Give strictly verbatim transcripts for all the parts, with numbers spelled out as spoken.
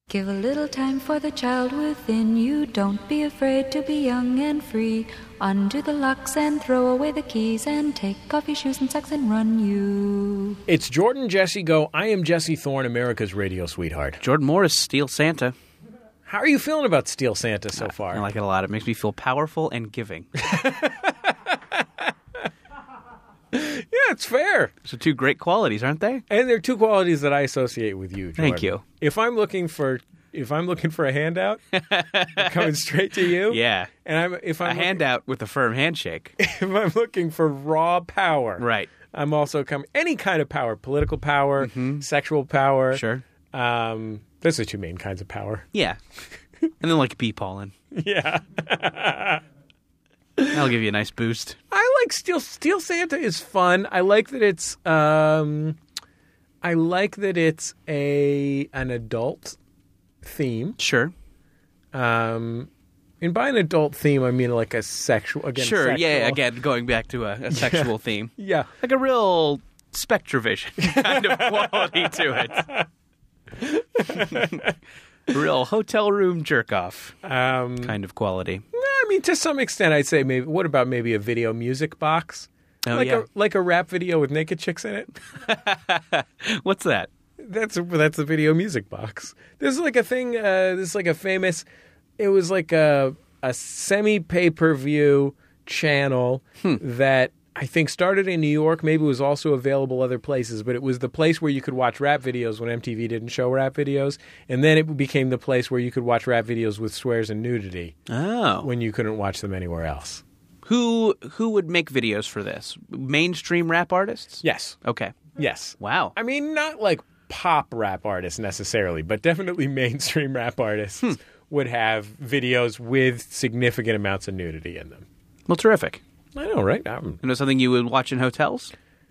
Give a little time for the child within you. Don't be afraid to be young and free. Undo the locks and throw away the keys and take off your shoes and socks and run you. It's Jordan Jesse Go. I am Jesse Thorne, America's radio sweetheart. Jordan Morris, Steel Santa. How are you feeling about Steel Santa so far? I like it a lot. It makes me feel powerful and giving. Yeah, it's fair. So two great qualities, aren't they? And they're two qualities that I associate with you, Jordan. Thank you. If I'm looking for if I'm looking for a handout, I'm coming straight to you. Yeah. And I'm if I'm a looking, handout with a firm handshake. If I'm looking for raw power, Right. I'm also coming any kind of power, political power, mm-hmm. sexual power. Sure. Um, those are two main kinds of power. Yeah. And then like pea pollen. Yeah. That'll give you a nice boost. I like Steel Steel Santa is fun. I like that it's um, I like that it's a an adult theme. Sure. Um, and by an adult theme, I mean like a sexual. Again, Sure. sexual. Yeah. Again, going back to a, a sexual Yeah. theme. Yeah. Like a real Spectrovision kind of quality to it. Real hotel room jerk off Um, kind of quality. I mean, to some extent, I'd say maybe. What about maybe a video music box? Oh, like yeah. a like a rap video with naked chicks in it. What's that? That's that's the video music box. There's like a thing. Uh, there's like a famous. It was like a a semi pay per view channel Hmm. that I think started in New York. Maybe it was also available other places, but it was the place where you could watch rap videos when M T V didn't show rap videos, and then it became the place where you could watch rap videos with swears and nudity Oh. when you couldn't watch them anywhere else. Who who would make videos for this? Mainstream rap artists? Yes. Okay. Yes. Wow. I mean, not like pop rap artists necessarily, but definitely mainstream rap artists Hmm. would have videos with significant amounts of nudity in them. Well, terrific. I know, right? I'm, You know something you would watch in hotels?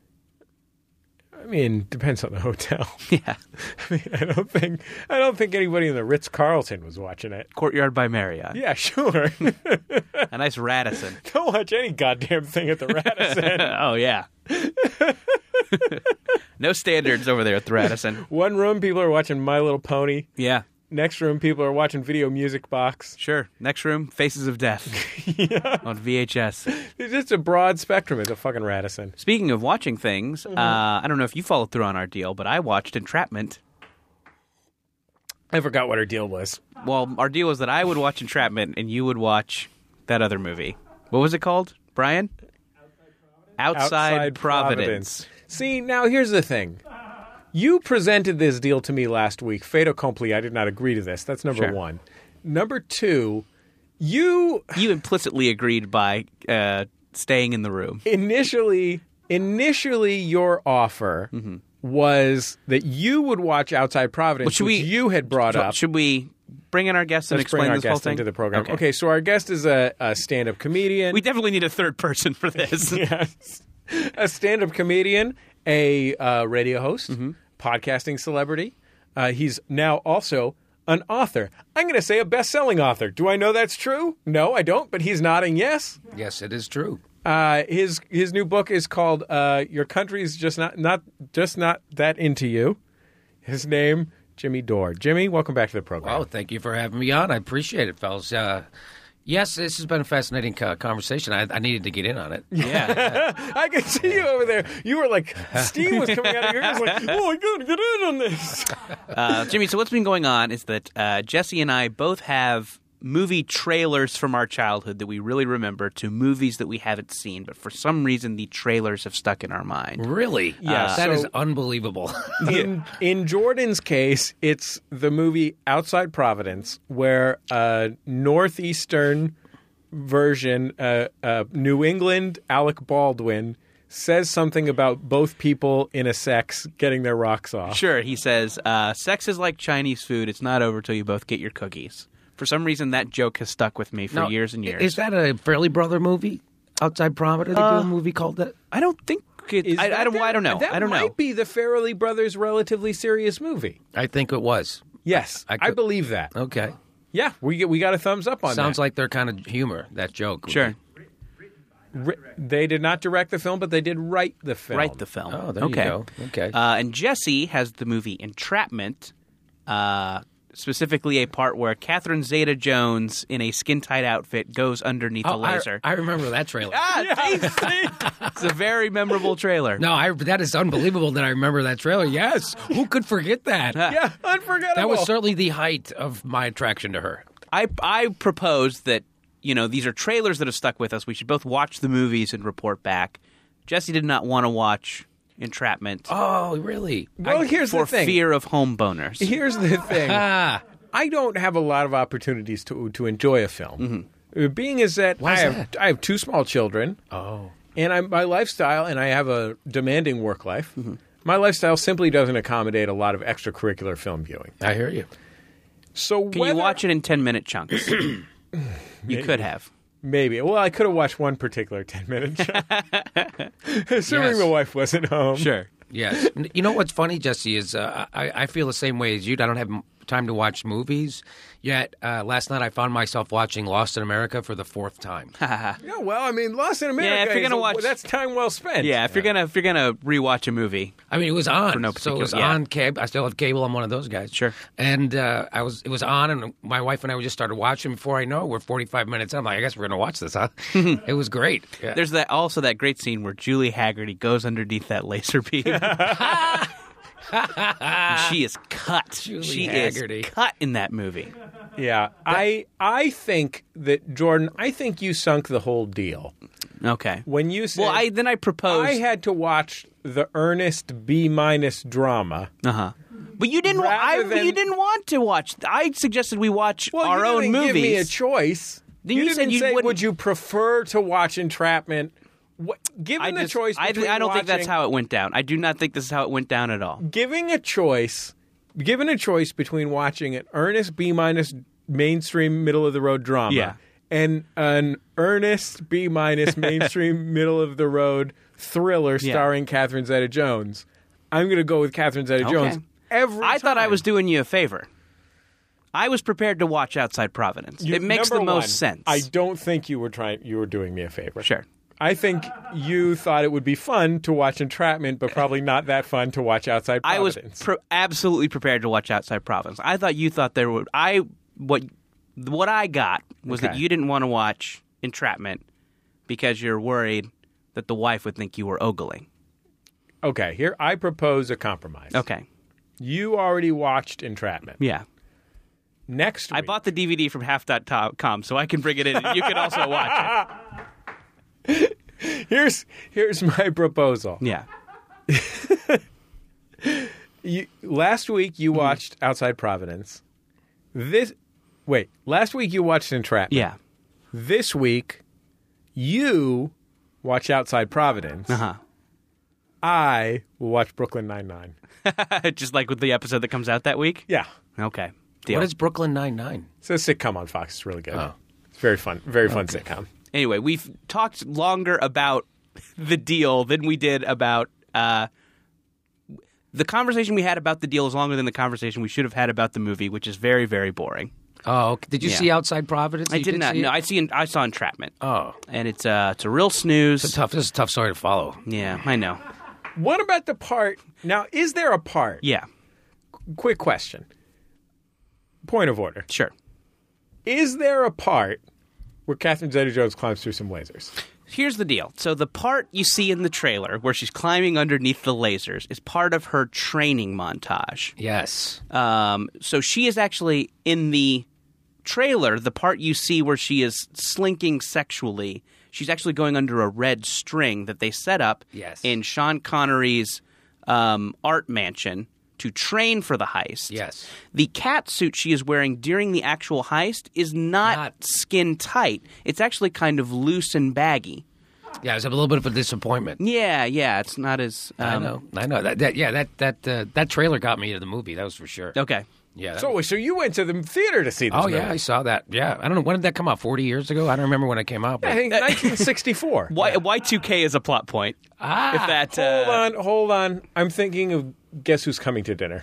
I mean, depends on the hotel. Yeah. I mean, I don't think I don't think anybody in the Ritz Carlton was watching it. Courtyard by Marriott. Yeah, sure. A nice Radisson. Don't watch any goddamn thing at the Radisson. Oh, yeah. No standards over there at the Radisson. One room, people are watching My Little Pony. Yeah. Next room, people are watching Video Music Box. Sure. Next room, Faces of Death. Yeah. On V H S. It's just a broad spectrum. It's a fucking Radisson. Speaking of watching things, Mm-hmm. uh, I don't know if you followed through on our deal, but I watched Entrapment. I forgot what our deal was. Well, our deal was that I would watch Entrapment and you would watch that other movie. What was it called, Brian? Outside, Providence. See, now here's the thing. You presented this deal to me last week. Fait accompli. I did not agree to this. That's number Sure. one. Number two, you You implicitly agreed by uh, staying in the room. initially, initially your offer was that you would watch Outside Providence, Well, should which we- you had brought So up. should we bring in our guest and Let's explain bring our this whole guest thing? into the program. Okay. Okay, so our guest is a, a stand-up comedian. We definitely need a third person for this. Yes. A stand-up comedian, a uh, radio host, Mm-hmm. podcasting celebrity. Uh, he's now also an author. I'm going to say a best-selling author. Do I know that's true? No, I don't, but he's nodding yes. Yes, it is true. Uh, his his new book is called uh, "Your Country's Just Not Not Just Not That Into You." His name, Jimmy Dore. Jimmy, welcome back to the program. Well, thank you for having me on. I appreciate it, fellas. Uh, yes, this has been a fascinating uh, conversation. I, I needed to get in on it. Yeah. I can see you over there. You were like, steam was coming out of your ears like, oh, I gotta get in on this. Uh, Jimmy, so what's been going on is that uh, Jesse and I both have movie trailers from our childhood that we really remember to movies that we haven't seen, but for some reason the trailers have stuck in our mind. Really? Yeah, That so- is unbelievable. In in Jordan's case, it's the movie Outside Providence, where a northeastern version, uh, uh, New England Alec Baldwin, says something about both people in a sex getting their rocks off. Sure, he says, uh, sex is like Chinese food. It's not over till you both get your cookies. For some reason, that joke has stuck with me for Now, years and years. Is that a Fairly Brother movie? Outside Providence? They do a movie called that? I don't think it, Is I, that I don't. their- I don't know. That I don't might know. be the Farrelly Brothers' relatively serious movie. I think it was. Yes, I I, could- believe that. Okay. Yeah, we get, we got a thumbs up on Sounds that. like their kind of humor, that joke. Sure. Ri- They did not direct the film, but they did write the film. Write the film. Oh, there okay. you go. Okay. Uh, and Jesse has the movie Entrapment, uh, specifically a part where Catherine Zeta-Jones in a skin-tight outfit goes underneath Oh, a laser. I, I remember that trailer. ah, see, see? It's a very memorable trailer. No, I, that is unbelievable that I remember that trailer. Yes. Who could forget that? Yeah, unforgettable. That was certainly the height of my attraction to her. I I proposed that, you know, these are trailers that have stuck with us. We should both watch the movies and report back. Jesse did not want to watch Entrapment Oh, really? well, here's for the thing. fear of home boners. Here's the thing. Ah. I don't have a lot of opportunities to to enjoy a film. Uh, Being is that Why I is have that? I have two small children, Oh. and I'm my lifestyle, and I have a demanding work life. Mm-hmm. My lifestyle simply doesn't accommodate a lot of extracurricular film viewing. I hear you. So Can whether, you watch it in ten-minute chunks? You could have. Maybe. Well, I could have watched one particular ten minute show, assuming Yes. the wife wasn't home. Sure. Yes. N- You know what's funny, Jesse, is uh, I, I feel the same way as you. I don't have m- time to watch movies. Yet uh, last night I found myself watching Lost in America for the fourth time. Yeah. Well, I mean, Lost in America. Yeah, if you're is gonna a- watch- that's time well spent. Yeah, if you're gonna if you're gonna rewatch a movie, I mean, it was on, no so it particular- was yeah. on cable. I still have cable. I'm one of those guys. Sure. And uh, I was, it was on, and my wife and I we just started watching. Before I know it, we're forty-five minutes in. I'm like, I guess we're gonna watch this, huh? It was great. Yeah. there's that also that great scene where Julie Haggerty goes underneath that laser beam. She is cut. Julie she Haggerty. is cut in that movie. Yeah. I I think that Jordan. I think you sunk the whole deal Okay. when you said. Well, I then I proposed. I had to watch the earnest B minus drama. uh huh. But you didn't. wa- I. Rather than- You didn't want to watch. I suggested we watch Well, our you own didn't movies. give me a choice. Then you, you didn't said you say, wouldn't- would you prefer to watch Entrapment? What, given I the just- choice, I, between I don't think that's watching- how it went down. I do not think this is how it went down at all. Giving a choice, given a choice between watching an earnest B minus mainstream middle of the road drama, Yeah. and an earnest B minus mainstream middle of the road thriller Yeah. starring Catherine Zeta-Jones, I'm going to go with Catherine Zeta-Jones Okay. every I thought I time. was doing you a favor. I was prepared to watch Outside Providence. You- it makes the number most one, sense. I don't think you were trying. You were doing me a favor. Sure. I think you thought it would be fun to watch Entrapment, but probably not that fun to watch Outside I was Providence. pro- absolutely prepared to watch Outside Providence. I thought you thought there would. I what what I got was that Okay. you didn't want to watch Entrapment because you're worried that the wife would think you were ogling. Okay, here I propose a compromise. Okay. You already watched Entrapment. Yeah. Next week, I bought the D V D from half dot com, so I can bring it in and you can also watch it. here's here's my proposal. Yeah. You, last week you watched Outside Providence. This wait, last week you watched Entrapment. Yeah. This week you watch Outside Providence. Uh-huh. I will watch Brooklyn Nine-Nine. Just like with the episode that comes out that week? Yeah. Okay. Deal. What is Brooklyn Nine-Nine? It's a sitcom on Fox. It's really good. Oh. It's very fun. Very fun sitcom. Anyway, we've talked longer about the deal than we did about uh, the conversation we had about the deal is longer than the conversation we should have had about the movie, which is very, very boring. Oh, okay. Did you Yeah. see Outside Providence? I You did not. see No, it? I see. I saw Entrapment, Oh, and it's uh, it's a real snooze. it's a tough. This is a tough story to follow. Yeah, I know. What about the part? Now, is there a part? Yeah, Quick question. Point of order. sure. Is there a part where Catherine Zeta-Jones climbs through some lasers? Here's the deal. So the part you see in the trailer where she's climbing underneath the lasers is part of her training montage. Yes. Um, so she is actually in the trailer, the part you see where she is slinking sexually, she's actually going under a red string that they set up Yes. in Sean Connery's um, art mansion to train for the heist. Yes. The cat suit she is wearing during the actual heist is not, Not- skin tight. It's actually kind of loose and baggy. Yeah, it was a little bit of a disappointment. Yeah, yeah, it's not as... Um, I know. I know. That, that yeah, that that uh, that trailer got me to the movie. That was for sure. Okay. Yeah. that- So, so you went to the theater to see this oh movie? yeah, I saw that. Yeah, I don't know when did that come out. Forty years ago. I don't remember when it came out. But... I think nineteen sixty-four. Y- Y two K is a plot point. Ah, If that... Hold uh, on, hold on. I'm thinking of Guess Who's Coming to Dinner.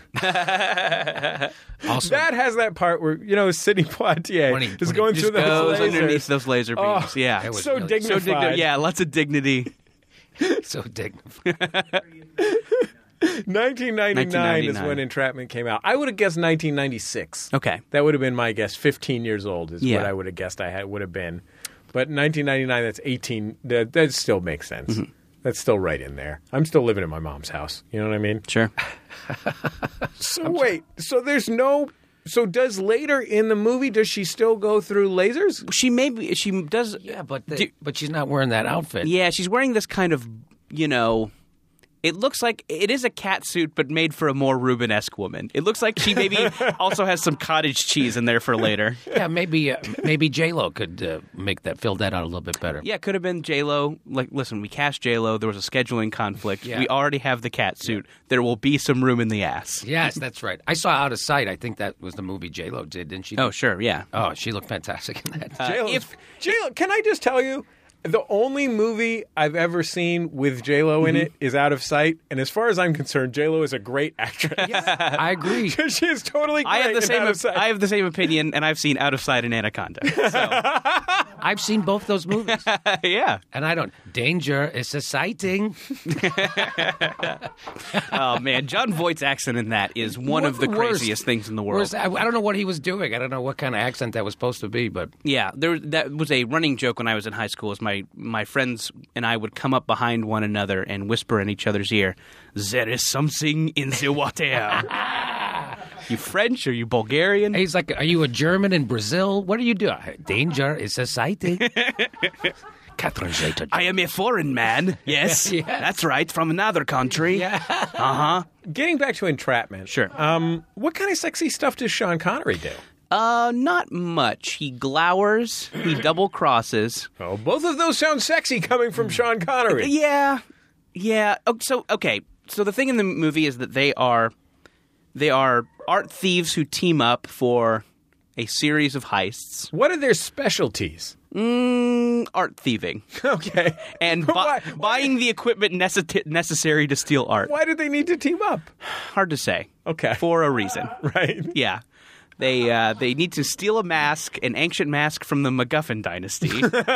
also, That has that part where, you know, Sidney Poitier When he- is when he going just through goes those underneath lasers. those laser Oh, beams. yeah. it was so really- dignified. So dignified. Yeah, lots of dignity. so dignified. nineteen ninety-nine is when Entrapment came out. I would have guessed nineteen ninety-six. Okay. That would have been my guess. fifteen years old is Yeah. what I would have guessed I had would have been. But nineteen ninety-nine, that's eighteen. That, that still makes sense. Mm-hmm. That's still right in there. I'm still living at my mom's house. You know what I mean? Sure. So wait. So there's no... So does later in the movie, does she still go through lasers? She maybe she does. Yeah, but the, Do- but she's not wearing that outfit. Yeah, she's wearing this kind of, you know, it looks like it is a cat suit, but made for a more Rubenesque woman. It looks like she maybe also has some cottage cheese in there for later. Yeah, maybe uh, maybe J Lo could uh, make that fill that out a little bit better. Yeah, could have been J Lo. Like, listen, we cast J Lo. There was a scheduling conflict. Yeah. We already have the cat suit. There will be some room in the ass. Yes, that's right. I saw Out of Sight. I think that was the movie J Lo did, didn't she? Oh, sure, yeah. Oh, she looked fantastic in that. J-Lo, if- J-Lo, can I just tell you, the only movie I've ever seen with J-Lo in it is Out of Sight, and as far as I'm concerned, J-Lo is a great actress. I agree. She is totally great I have the in same. Out of Sight. I have the same opinion, and I've seen Out of Sight and Anaconda. So, I've seen both those movies, yeah. and I don't. Danger is a sighting. Oh man, John Voight's accent in that is one of the Worst- craziest things in the world. worst- I, I don't know what he was doing. I don't know what kind of accent that was supposed to be, but Yeah, there that was a running joke when I was in high school. Is my my friends and I would come up behind one another and whisper in each other's ear, "There is something in the water." You French or you Bulgarian? he's like, "Are you a German in Brazil? What are you doing?" Danger is a sighting. Catherine Zeta. I am a foreign man. Yes, Yes. that's right, from another country. Yeah. Uh huh. Getting back to Entrapment. Sure. Um, what kind of sexy stuff does Sean Connery do? Uh, not much. He glowers. He double crosses. Oh, both of those sound sexy coming from Sean Connery. Yeah, yeah. Oh, so okay. So the thing in the movie is that they are they are art thieves who team up for a series of heists. What are their specialties? Mm, art thieving Okay. and Why- bu- buying the equipment necess- necessary to steal art. Why did they need to team up? Hard to say. Okay. For a reason. Right. Yeah. They uh, they need to steal a mask, an ancient mask from the MacGuffin dynasty.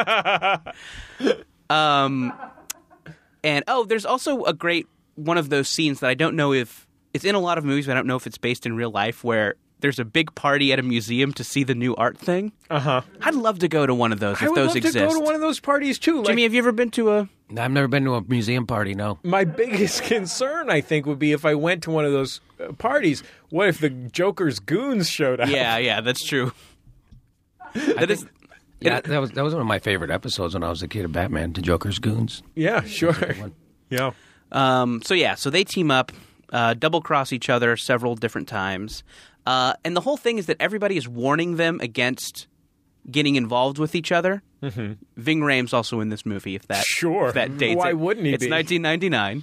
um, and oh, there's also a great one of those scenes that I don't know if it's in a lot of movies, but I don't know if it's based in real life, where there's a big party at a museum to see the new art thing. Uh huh. I'd love to go to one of those I if would those love exist. to go to one of those parties too. Like, Jimmy, have you ever been to a? I've never been to a museum party. No. my biggest concern, I think, would be if I went to one of those uh, parties. What if the Joker's goons showed up? Yeah, yeah, that's true. That is. Yeah, that was that was one of my favorite episodes when I was a kid of Batman. The Joker's goons. Yeah, sure. Yeah. Um, so yeah, so they team up, uh, double cross each other several different times, uh, and the whole thing is that everybody is warning them against getting involved with each other. Mm-hmm. Ving Rhames also in this movie. If that Sure. if that dates Why it. wouldn't he It's be? nineteen ninety-nine.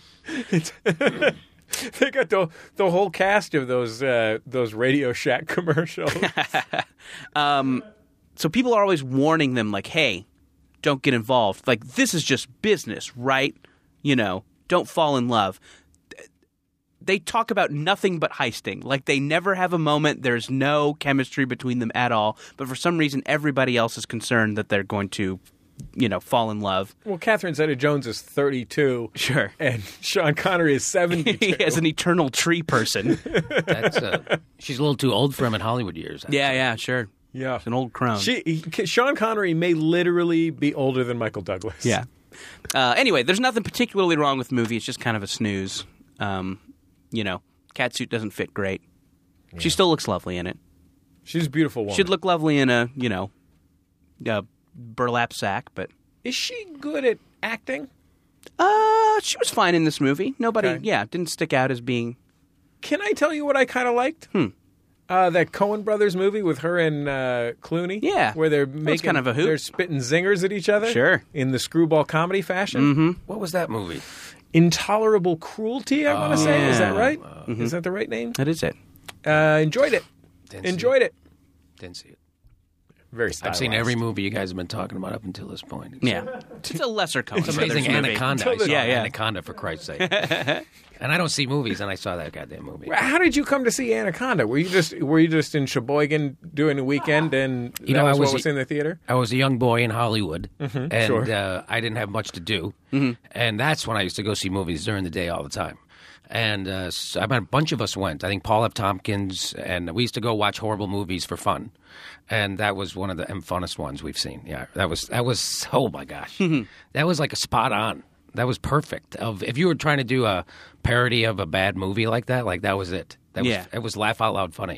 They got the the whole cast of those uh, those Radio Shack commercials. So people are always warning them, like, "Hey, don't get involved. Like, this is just business, right? You know, don't fall in love." They talk about nothing but heisting. Like, they never have a moment. There's no chemistry between them at all. But for some reason, everybody else is concerned that they're going to, you know, fall in love. Well, Catherine Zeta-Jones is thirty-two. Sure. And Sean Connery is seventy-two. He is an eternal tree person. That's uh, she's a little too old for him in Hollywood years. yeah, yeah, sure. Yeah. It's an old crone. She, he, Sean Connery may literally be older than Michael Douglas. Yeah. Uh, anyway, there's nothing particularly wrong with the movie. It's just kind of a snooze. Um, you know, catsuit doesn't fit great. She still looks lovely in it. She's a beautiful woman. She'd look lovely in a, you know, a burlap sack, but Is she good at acting? uh, she was fine in this movie. Nobody, Okay. yeah, didn't stick out as being. Can I tell you what I kind of liked? Hmm. Uh, that Coen Brothers movie with her and uh, Clooney. Yeah. Where they're making kind of a hoot. They're spitting zingers at each other. Sure. In the screwball comedy fashion. Mm-hmm. What was that movie? Intolerable Cruelty, I want to say. Is that yeah. right? Is that the right name? That is it. Uh, enjoyed it. Didn't see Enjoyed it. Didn't see it. Very I've stylized. seen every movie you guys have been talking about up until this point. Yeah. It's a lesser Coen It's amazing. Brothers movie. Anaconda. I saw Yeah, yeah. Anaconda, for Christ's sake. And I don't see movies, and I saw that goddamn movie. How did you come to see Anaconda? Were you just were you just in Sheboygan doing a weekend and You that know, I was, was- what was in the theater? I was a young boy in Hollywood, and sure. uh, I didn't have much to do. And that's when I used to go see movies during the day all the time. And uh, so, I mean, a bunch of us went. I think Paul F. Tompkins, and we used to go watch horrible movies for fun. And that was one of the funnest ones we've seen. Yeah, that was, that was oh my gosh. That was like a spot on. That was perfect. Of If you were trying to do a parody of a bad movie like that, like that was it. That Yeah. was, it was laugh out loud funny.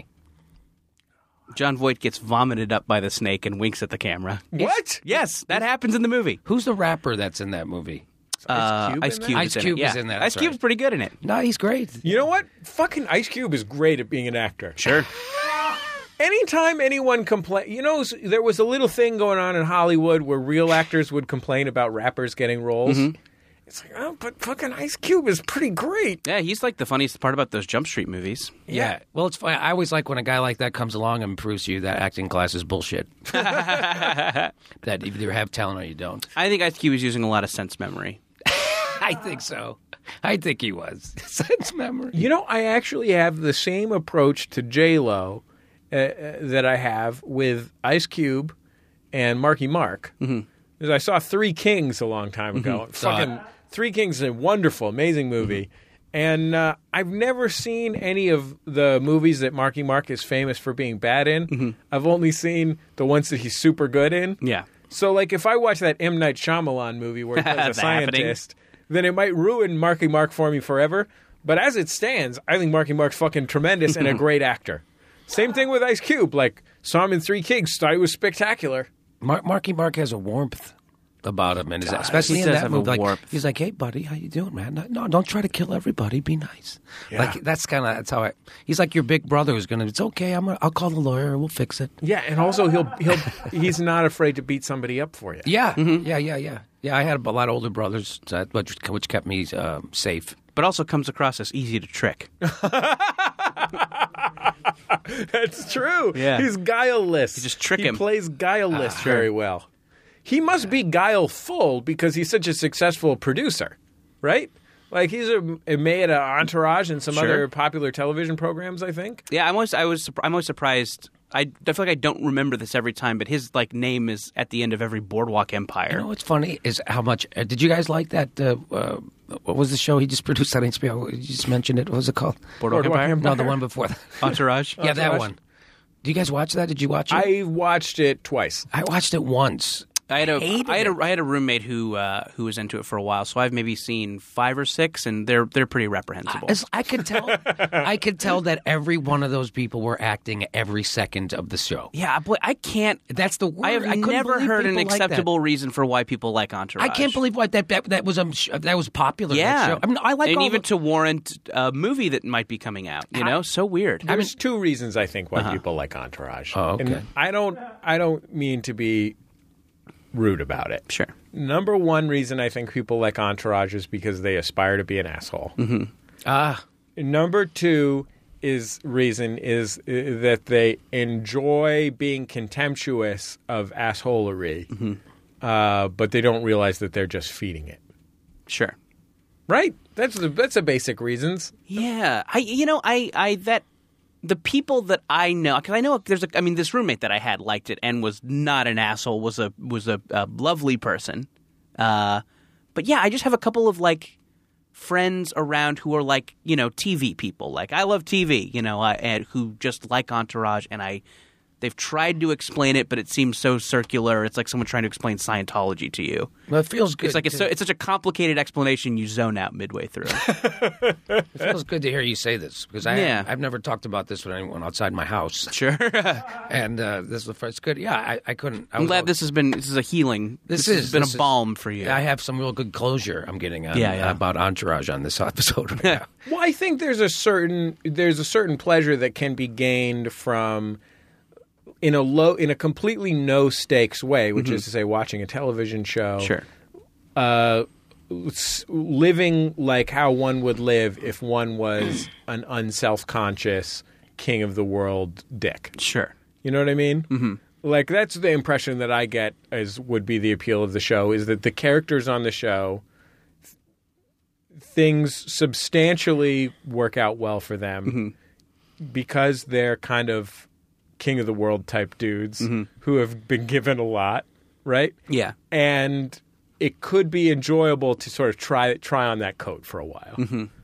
John Voight gets vomited up by the snake and winks at the camera. What? Yes, that happens in the movie. Who's the rapper that's in that movie? Uh, Cube Ice in that? Cube, Ice is, Cube in it. is Yeah. in that, Ice that's Cube's right. pretty good in it. No, he's great. You know what? Fucking Ice Cube is great at being an actor. Sure. Anytime anyone complain, you know, there was a little thing going on in Hollywood where real actors would complain about rappers getting roles. Mm-hmm. It's like, oh, but fucking Ice Cube is pretty great. Yeah, he's like the funniest part about those Jump Street movies. Yeah. Well, it's funny. I always like when a guy like that comes along and proves to you that acting class is bullshit. That you either have talent or you don't. I think Ice Cube is using a lot of sense memory. I think so. I think he was. Sense memory. You know, I actually have the same approach to J-Lo uh, uh, that I have with Ice Cube and Marky Mark. Mm-hmm. Because I saw Three Kings a long time ago. Mm-hmm. Saw Fucking it. Three Kings is a wonderful, amazing movie. Mm-hmm. And uh, I've never seen any of the movies that Marky Mark is famous for being bad in. Mm-hmm. I've only seen the ones that he's super good in. Yeah. So, like, if I watch that M. Night Shyamalan movie where he plays a The Happening. scientist, then it might ruin Marky Mark for me forever. But as it stands, I think Marky Mark's fucking tremendous and a great actor. Same thing with Ice Cube. Like, saw him in Three Kings, thought he was spectacular. Mar- Marky Mark has a warmth about him, and his- especially He in does that have a movie. Like, warmth. he's like, "Hey, buddy, how you doing, man? No, no don't try to kill everybody. Be nice." Yeah. Like that's kind of that's how I. He's like your big brother who's gonna. It's okay. I'm. Gonna, I'll call the lawyer. We'll fix it. Yeah, and also he'll he'll he's not afraid to beat somebody up for you. Yeah, yeah, yeah, yeah, yeah. I had a lot of older brothers, that, which which kept me uh, safe. But also comes across as easy to trick. That's true. Yeah. He's guileless. You just trick he him. plays guileless Ah, very sure. well. He must be guileful because he's such a successful producer, right? Like he's a, a made an Entourage and some Sure. other popular television programs, I think. Yeah, I'm always, I was, surp- I'm always surprised. I, I feel like I don't remember this every time, but his like name is at the end of every Boardwalk Empire. You know what's funny is how much. Uh, did you guys like that? Uh, uh, what was the show he just produced on H B O? You just mentioned it. What was it called? Boardwalk, Boardwalk Empire? Empire. No, the one before that. Entourage. Yeah, that Entourage. one. Do you guys watch that? Did you watch it? I watched it twice. I watched it once. I had a Hated I had a it. I had a roommate who uh, who was into it for a while, so I've maybe seen five or six, and they're they're pretty reprehensible. As I could tell, I could tell that every one of those people were acting every second of the show. yeah, but I can't. That's the word. I have I couldn't never believe heard an people like that. acceptable reason for why people like Entourage. I can't believe why that that, that was um, sh- that was popular. that Yeah, show. I mean, I like and all even the- to warrant a movie that might be coming out. You know, so weird. There's two reasons I think why people like Entourage. Oh, okay. And I don't I don't mean to be rude about it. Sure. Number one reason I think people like Entourage is because they aspire to be an asshole. ah. Number two is reason is uh, that they enjoy being contemptuous of assholery, uh, but they don't realize that they're just feeding it. Sure. Right? That's the that's the basic reasons. Yeah, I you know I I that the people that I know, because I know there's a I mean this roommate that I had liked it and was not an asshole, was a was a, a lovely person, uh, but yeah, I just have a couple of like friends around who are like you know T V people, like I love T V, you know, uh, and who just like Entourage, and I. They've tried to explain it, but it seems so circular. It's like someone trying to explain Scientology to you. Well, it feels good. It's like it's, so, it's such a complicated explanation. You zone out midway through. It feels good to hear you say this because I Yeah. I've never talked about this with anyone outside my house. Sure. And uh, this is the first good. Yeah, I, I couldn't. I I'm was glad al- this has been this is a healing. This has is- been this a is- balm for you. I have some real good closure I'm getting on, Yeah, yeah. about Entourage on this episode right now. Well, I think there's a certain there's a certain pleasure that can be gained from in a low in a completely no stakes way, which is to say watching a television show. Sure. Uh, s- living like how one would live if one was an unself-conscious king of the world dick. Sure. You know what I mean? Mm-hmm. Like that's the impression that I get as would be the appeal of the show is that the characters on the show th- things substantially work out well for them because they're kind of king of the world type dudes who have been given a lot, right? Yeah. And it could be enjoyable to sort of try try on that coat for a while.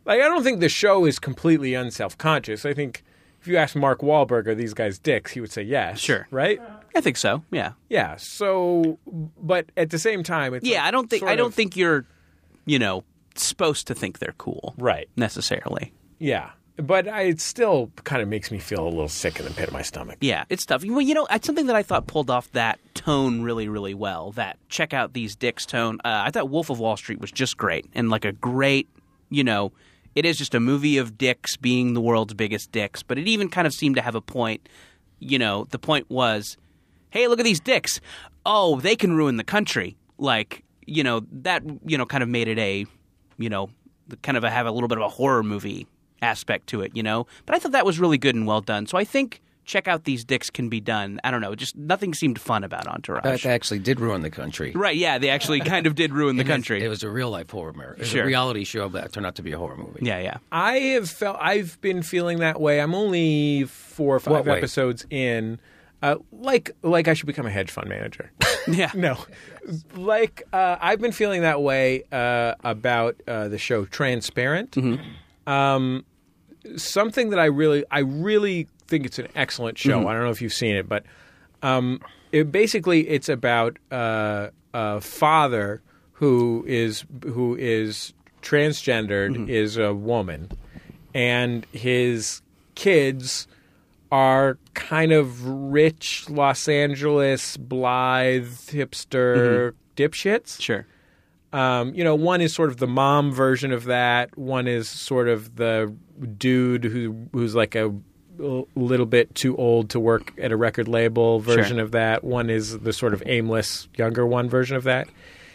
like I don't think the show is completely unself-conscious. I think if you ask Mark Wahlberg, are these guys dicks, he would say yes. Sure. Right? I think so. Yeah. Yeah. So, but at the same time, it's Yeah, like I don't think sort I don't of- think you're, you know, supposed to think they're cool. Right. Necessarily. Yeah. But I, it still kind of makes me feel a little sick in the pit of my stomach. Yeah, it's tough. Well, you know, it's something that I thought pulled off that tone really, really well. That check out these dicks tone. Uh, I thought Wolf of Wall Street was just great, and like a great, you know, it is just a movie of dicks being the world's biggest dicks. But it even kind of seemed to have a point. You know, the point was, hey, look at these dicks. Oh, they can ruin the country. Like, you know, that you know kind of made it a, you know, kind of a, have a little bit of a horror movie aspect to it, you know? But I thought that was really good and well done. So I think check out these dicks can be done. I don't know. Just nothing seemed fun about Entourage. That actually did ruin the country. Right, yeah. They actually kind of did ruin the And it's- country. It was a real-life horror movie. It was Sure. a reality show, but it turned out to be a horror movie. Yeah, yeah. I have felt I've been feeling that way. I'm only four or five What way? episodes in. Uh, like like I should become a hedge fund manager. Yeah. No, like uh, I've been feeling that way uh, about uh, the show Transparent. Mm-hmm. Um, something that I really I really think it's an excellent show. Mm-hmm. I don't know if you've seen it, but um, it basically it's about uh, a father who is who is transgendered, Mm-hmm. is a woman, and his kids are kind of rich Los Angeles blithe hipster dipshits. Sure. Um, you know, one is sort of the mom version of that. One is sort of the dude who who's like a little bit too old to work at a record label version Sure. of that. One is the sort of aimless younger one version of that.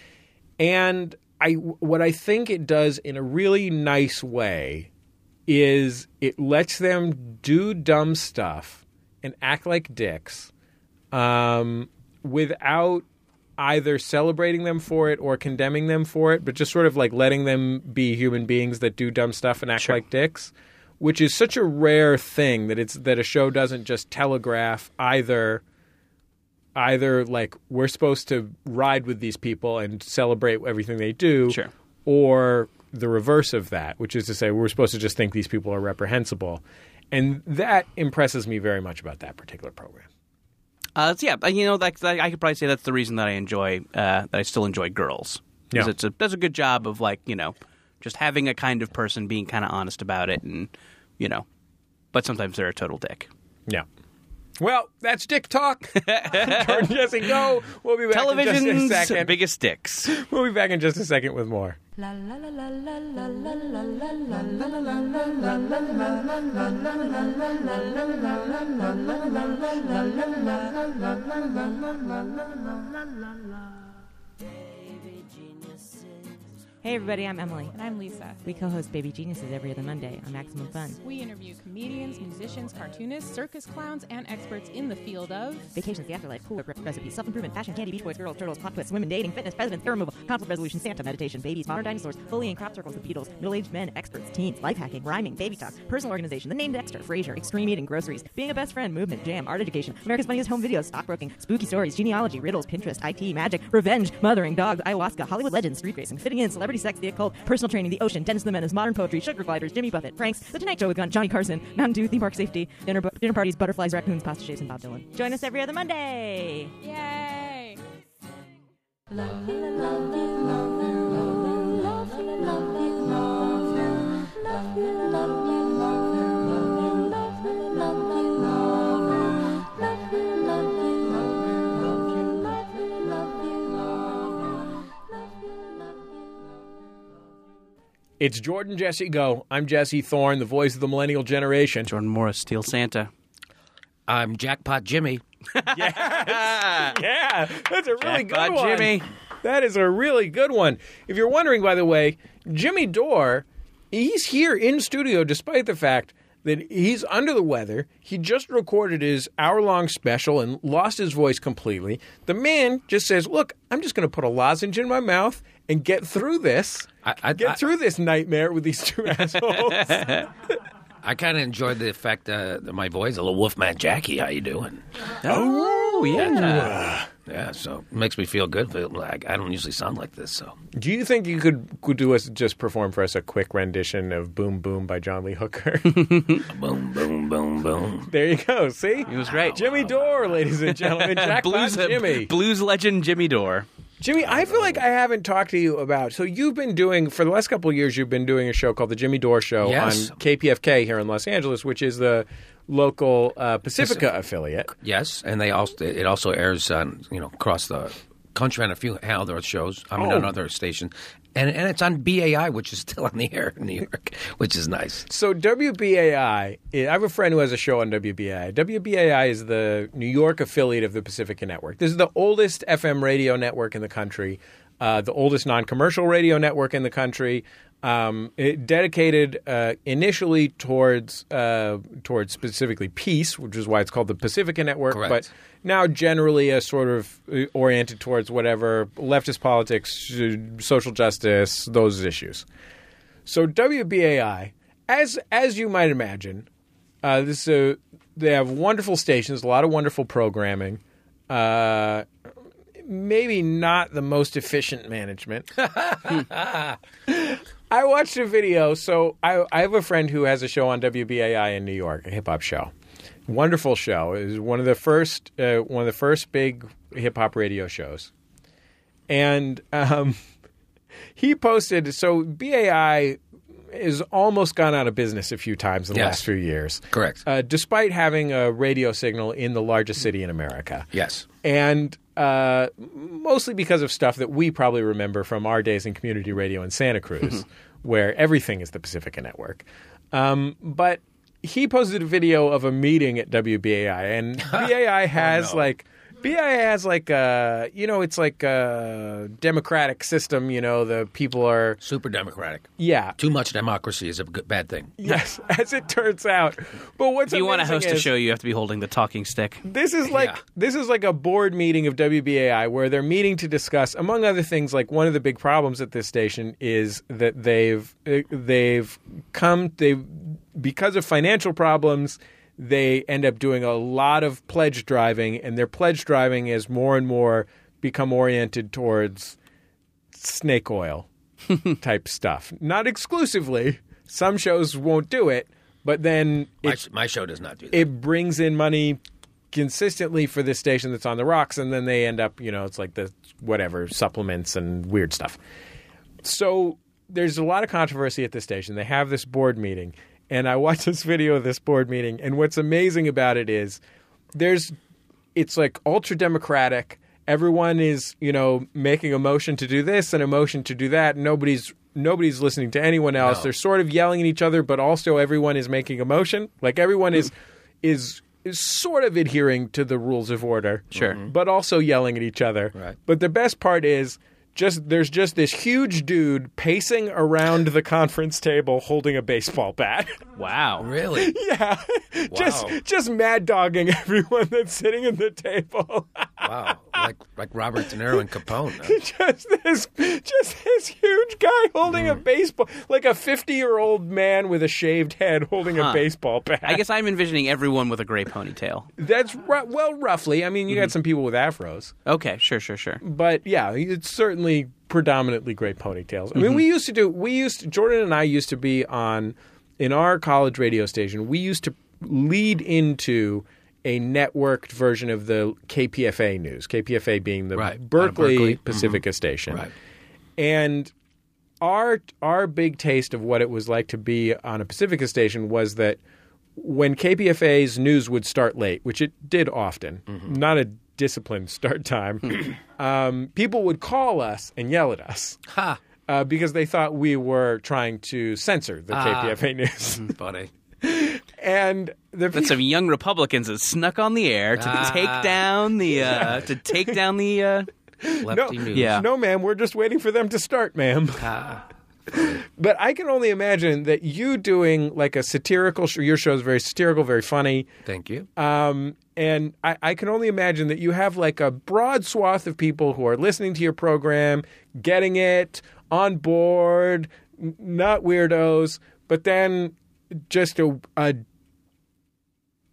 And I, what I think it does in a really nice way is it lets them do dumb stuff and act like dicks um, without either celebrating them for it or condemning them for it, but just sort of like letting them be human beings that do dumb stuff and act Sure. like dicks, which is such a rare thing that it's that a show doesn't just telegraph either either like we're supposed to ride with these people and celebrate everything they do, Sure. or the reverse of that, which is to say we're supposed to just think these people are reprehensible. And that impresses me very much about that particular program. Uh, so yeah, uh, you know, that's, I I could probably say that's the reason that I enjoy, uh, that I still enjoy Girls. Because Yeah. it's a, does a good job of, like, you know, just having a kind of person being kind of honest about it and, you know, but sometimes they're a total dick. Yeah. Well, that's Dick Talk. Jordan Jesse Go. We'll be back in just a Television's second. biggest dicks. We'll be back in just a second with more. La la la la la la la la la la la la la. Hey everybody, I'm Emily. And I'm Lisa. We co-host Baby Geniuses every other Monday on Maximum Fun. We interview comedians, musicians, cartoonists, circus clowns, and experts in the field of Vacations, the afterlife, cool re- recipes, self-improvement, fashion, candy, beach boys, girls, turtles, plot twists, women, dating, fitness, presidents, hair removal, conflict resolution, Santa, meditation, babies, modern dinosaurs, bullying, crop circles, the Beatles, middle-aged men, experts, teens, life hacking, rhyming, baby talk, personal organization, the name Dexter, Frasier, extreme eating, groceries, being a best friend, movement, jam, art education, America's Funniest Home Videos, stockbroking, spooky stories, genealogy, riddles, Pinterest, I T, magic, revenge, mothering, dogs, ayahuasca, Hollywood legends, street racing, fitting in, celebrity sex, the occult, personal training, the ocean, Dennis the Menace, modern poetry, sugar gliders, Jimmy Buffett, pranks, the Tonight Show with Johnny Carson, Mountain Dew, theme park safety, dinner, bu- dinner parties, butterflies, raccoons, pasta shaves, and Bob Dylan. Join us every other Monday. Yay! It's Jordan Jesse Go. I'm Jesse Thorne, the voice of the millennial generation. Jordan Morris, Steel Santa. I'm Jackpot Jimmy. Yeah, that's a really Jackpot good one. Jimmy. That is a really good one. If you're wondering, by the way, Jimmy Dore, he's here in studio despite the fact that he's under the weather. He just recorded his hour-long special and lost his voice completely. The man just says, look, I'm just going to put a lozenge in my mouth and get through this. I- I- get I- through this nightmare with these two assholes. I kind of enjoyed the fact uh, that my voice, a little Wolfman Jackie. How you doing? Oh, Oh, yeah. Yeah, so it makes me feel good. Feel like I don't usually sound like this, so. Do you think you could, could do us just perform for us a quick rendition of "Boom Boom" by John Lee Hooker? Boom, boom, boom, boom. There you go. See, It was great. Jimmy Dore, ladies and gentlemen, Jackpot blues, Jimmy. blues legend Jimmy Dore. Jimmy, I feel like I haven't talked to you about. So you've been doing for the last couple of years. You've been doing a show called the Jimmy Dore Show Yes. on K P F K here in Los Angeles, which is the local uh, Pacifica affiliate. Yes, and they also it also airs on you know across the country on a few other shows. I mean Oh. on other stations, and and it's on B A I, which is still on the air in New York, which is nice. So W B A I, I have a friend who has a show on W B A I. W B A I is the New York affiliate of the Pacifica Network. This is the oldest F M radio network in the country, uh, the oldest non-commercial radio network in the country. Um, it dedicated uh, initially towards uh, towards specifically peace, which is why it's called the Pacifica Network. Correct. But now generally a sort of uh, oriented towards whatever leftist politics, uh, social justice, those issues. So W B A I, as as you might imagine, uh, this uh, they have wonderful stations, a lot of wonderful programming. Uh, maybe not the most efficient management. I watched a video. So I, I have a friend who has a show on W B A I in New York, a hip hop show. Wonderful show. It was one of the first uh, one of the first big hip hop radio shows, and um, he posted. So B A I has almost gone out of business a few times in the Yes. last few years. Correct. Uh, despite having a radio signal in the largest city in America. Yes. And uh, mostly because of stuff that we probably remember from our days in community radio in Santa Cruz, where everything is the Pacifica Network. Um, but he posted a video of a meeting at W B A I, and B A I has no. like B A I has like a, you know, it's like a democratic system. You know, the people are Super democratic. yeah. Too much democracy is a good, bad thing. Yes, as it turns out. But what's If you want to amazing host a is- show, you have to be holding the talking stick. This is like Yeah. this is like a board meeting of W B A I where they're meeting to discuss, among other things, like one of the big problems at this station is that they've they've come they because of financial problems. They end up doing a lot of pledge driving, and their pledge driving is more and more become oriented towards snake oil type stuff. Not exclusively. Some shows won't do it, but then My, it, my show does not do that. it brings in money consistently for this station that's on the rocks, and then they end up, you know, it's like the whatever supplements and weird stuff. So there's a lot of controversy at this station. They have this board meeting, and I watched this video of this board meeting, and what's amazing about it is there's it's like ultra democratic. Everyone is, you know, making a motion to do this and a motion to do that. Nobody's nobody's listening to anyone else. No. They're sort of yelling at each other, but also everyone is making a motion. Like everyone is is is sort of adhering to the rules of order. Sure. But also yelling at each other. Right. But the best part is just there's just this huge dude pacing around the conference table holding a baseball bat. Wow. Really? Yeah. Just Wow. just mad dogging everyone that's sitting at the table. Wow. Like like Robert De Niro and Capone. huh? just this just this huge guy holding a baseball, like a fifty-year-old man with a shaved head holding a Huh. baseball bat. I guess I'm envisioning everyone with a gray ponytail. That's ru- well, roughly. I mean, you got some people with afros, Okay, sure, sure, sure. but yeah, it's certainly predominantly gray ponytails. I mean, we used to do. We used to, Jordan and I used to be on in our college radio station. We used to lead into a networked version of the K P F A news. K P F A being the Right. Out of Berkeley, Berkeley. Pacifica station. Right. And our our big taste of what it was like to be on a Pacifica station was that when K P F A's news would start late, which it did often, not a disciplined start time, um, people would call us and yell at us Ha. uh, because they thought we were trying to censor the Ah. K P F A news. Funny. And the But some young Republicans that snuck on the air to Ah. take down the uh, to take down the. Uh... Lefty news. Yeah. no, ma'am, we're just waiting for them to start, ma'am. Ah. But I can only imagine that you doing like a satirical show, your show is very satirical, very funny. Thank you. Um, and I, I can only imagine that you have like a broad swath of people who are listening to your program, getting it, on board, n- not weirdos, but then just a, a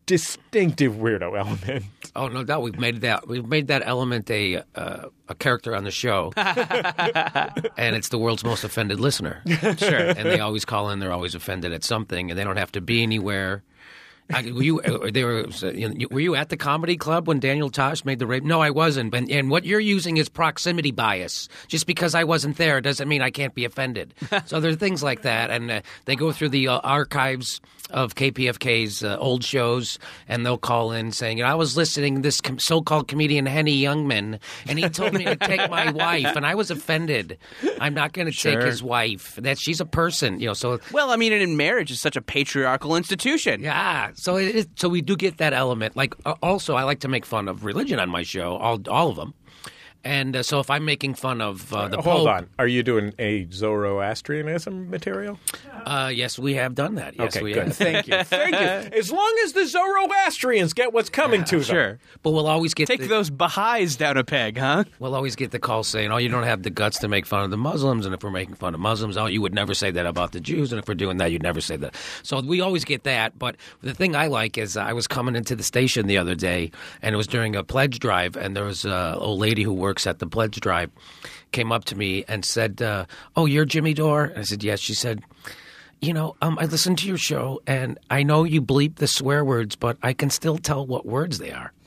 distinctive weirdo element. Oh, no doubt. We've made that we've made that element a uh, a character on the show, and it's the world's most offended listener. Sure, and they always call in. They're always offended at something, and they don't have to be anywhere. I, were you? They were. You know, were you at the comedy club when Daniel Tosh made the rape? No, I wasn't. And, and what you're using is proximity bias. Just because I wasn't there doesn't mean I can't be offended. So there are things like that, and uh, they go through the uh, archives of K P F K's uh, old shows, and they'll call in saying, "I was listening to this com- so-called comedian Henny Youngman, and he told me to take my wife, and I was offended. I'm not going to Sure. take his wife. That she's a person, you know." So Well, I mean, and in marriage is such a patriarchal institution. yeah, so it is, so we do get that element. Like uh, also, I like to make fun of religion on my show, all all of them. And uh, so if I'm making fun of uh, the Hold Pope, on. Are you doing a Zoroastrianism material? uh, yes, we have done that. Yes, okay, we good. have. Thank you. Thank you. As long as the Zoroastrians get what's coming to them. Sure. But we'll always get Take the, those Baha'is down a peg, huh? we'll always get the call saying, "Oh, you don't have the guts to make fun of the Muslims." And if we're making fun of Muslims, oh, you would never say that about the Jews. And if we're doing that, you'd never say that. So we always get that. But the thing I like is I was coming into the station the other day, and it was during a pledge drive, and there was an old lady who works at the pledge drive, came up to me and said, uh, "Oh, you're Jimmy Dore?" And I said, "Yes." She said, "You know, um, I listened to your show, and I know you bleep the swear words, but I can still tell what words they are."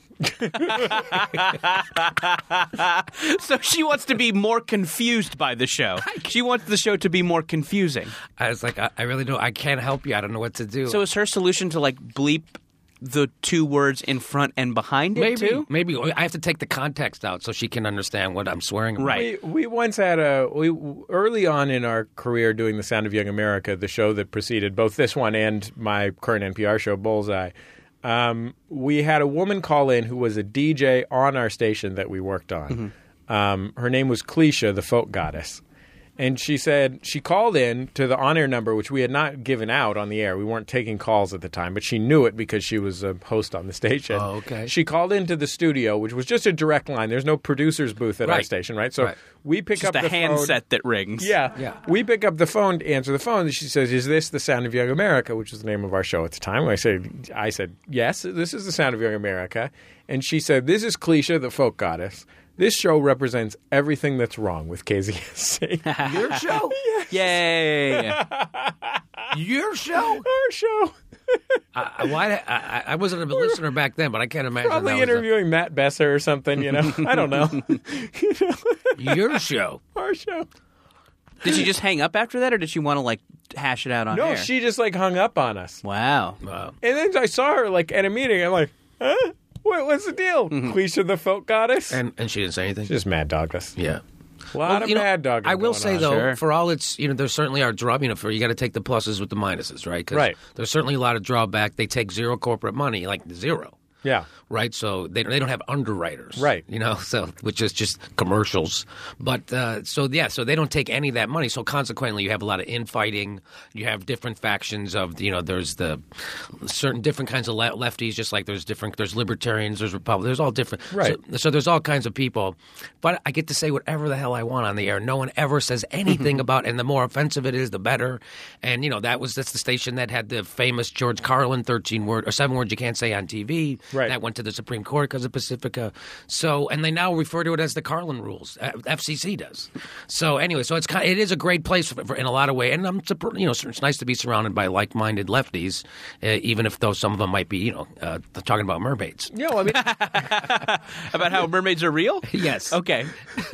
So she wants to be more confused by the show. She wants the show to be more confusing. I was like, I, I really don't. I can't help you. I don't know what to do. So is her solution to like bleep the two words in front and behind it maybe, too? maybe I have to take the context out so she can understand what I'm swearing about. Right. We, we once had a we early on in our career doing The Sound of Young America, the show that preceded both this one and my current N P R show, Bullseye. Um, we had a woman call in who was a D J on our station that we worked on. Mm-hmm. Um, her name was Cleisha, the folk goddess. And she said she called in to the on-air number, which we had not given out on the air. We weren't taking calls at the time, but she knew it because she was a host on the station. Oh, okay. She called into the studio, which was just a direct line. There's no producer's booth at our Right. station, right? So Right. we pick Just up a the phone. handset that rings. Yeah. Yeah. We pick up the phone to answer the phone. And she says, "Is this the Sound of Young America?" Which was the name of our show at the time. I said, I said, "Yes, this is the Sound of Young America." And she said, "This is Cleisha, the folk goddess. This show represents everything that's wrong with K Z S C." Your show? Yay! Your show? Our show. I, why, I, I wasn't a listener back then, but I can't imagine Probably that was interviewing Matt Besser or something, you know? I don't know. You know? a, your show. Our show. Did she just hang up after that, or did she want to like hash it out on No, air? she just like hung up on us. Wow. Wow. And then I saw her like at a meeting. I'm like, huh? What, what's the deal? Cleisha, the folk goddess? And and she didn't say anything. Just mad dogged us. Yeah. A lot Well, of you know, mad dogging I will going say on. though, Sure. for all its, you know, there certainly are draw. You know, for you got to take the pluses with the minuses, right? 'Cause Right. There's certainly a lot of drawback. They take zero corporate money, like zero. Yeah. Right, so they they don't have underwriters, Right. You know, so which is just commercials. But uh, so yeah, so they don't take any of that money. So consequently, you have a lot of infighting. You have different factions of, you know, there's the certain different kinds of le- lefties, just like there's different there's libertarians, there's Republicans, there's all different. Right. So, so there's all kinds of people. But I get to say whatever the hell I want on the air. No one ever says anything about, and the more offensive it is, the better. And you know, that was that's the station that had the famous George Carlin thirteen word or seven words you can't say on T V. Right. That went to the Supreme Court because of Pacifica. So, and they now refer to it as the Carlin rules. F C C does. So, anyway, so it's kind it is a great place for, for, in a lot of ways. And I'm, you know, it's nice to be surrounded by like-minded lefties, uh, even if though some of them might be, you know, uh, talking about mermaids. Yeah, well, I mean, About how mermaids are real? Yes. Okay.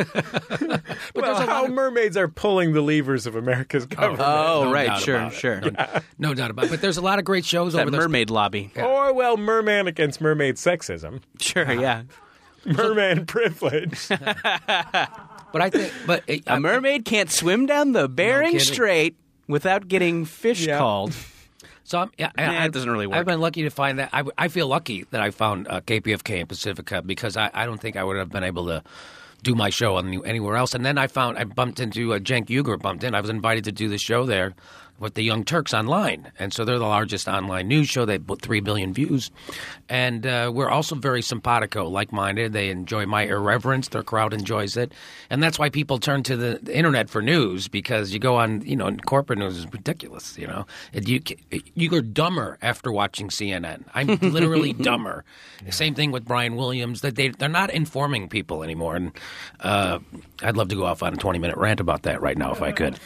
well, how mermaids are pulling the levers of America's government. Oh, No right. doubt Sure, about it. sure. No, no doubt about it. But there's a lot of great shows That over there. mermaid lobby. Or, well, merman against mermaid sexism. Sure, yeah. Merman privilege. But I think, but uh, A mermaid can't swim down the Bering kidding. Strait without getting fish Yeah. called. So I'm, yeah, Nah, I, it doesn't really work. I've been lucky to find that. I, I feel lucky that I found uh, K P F K and Pacifica because I, I don't think I would have been able to do my show on, anywhere else. And then I found I bumped into uh, Cenk Uygur. Bumped in. I was invited to do the show there with the Young Turks online. And so they're the largest online news show. They put three billion views. And uh, we're also very simpatico, like-minded. They enjoy my irreverence. Their crowd enjoys it. And that's why people turn to the, the internet for news, because you go on, you know, corporate news is ridiculous, you know. It, you, you are dumber after watching C N N. I'm literally dumber. Yeah. Same thing with Brian Williams. That they, they're not informing people anymore. And uh, I'd love to go off on a twenty-minute rant about that right now if I could.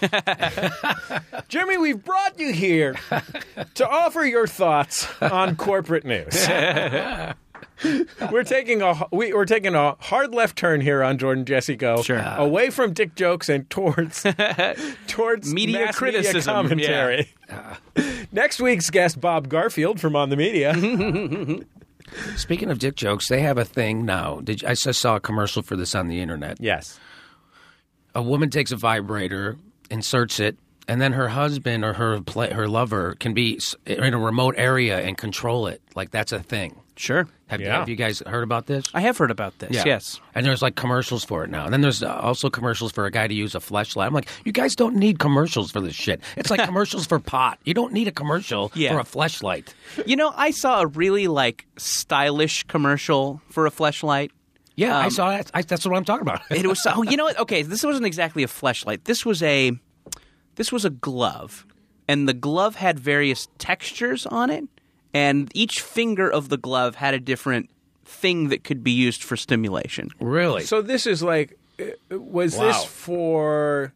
Jimmy, we've brought you here to offer your thoughts on corporate news. we're taking a we, we're taking a hard left turn here on Jordan Jesse Go, sure. away from dick jokes and towards towards media mass criticism media commentary. Yeah. Next week's guest, Bob Garfield from On the Media. Speaking of dick jokes, they have a thing now. Did you, I just saw a commercial for this on the internet. Yes, a woman takes a vibrator, inserts it, and then her husband or her play, her lover can be in a remote area and control it. Like, that's a thing. Sure. Have, yeah. have you guys heard about this? I have heard about this, yeah. yes. And there's, like, commercials for it now. And then there's also commercials for a guy to use a fleshlight. I'm like, you guys don't need commercials for this shit. It's like commercials for pot. You don't need a commercial yeah. for a fleshlight. You know, I saw a really, like, stylish commercial for a fleshlight. Yeah, um, I saw that. I, that's what I'm talking about. It was, oh, you know what? Okay, this wasn't exactly a fleshlight. This was a... This was a glove, and the glove had various textures on it, and each finger of the glove had a different thing that could be used for stimulation. Really? So this is like, was Wow. this for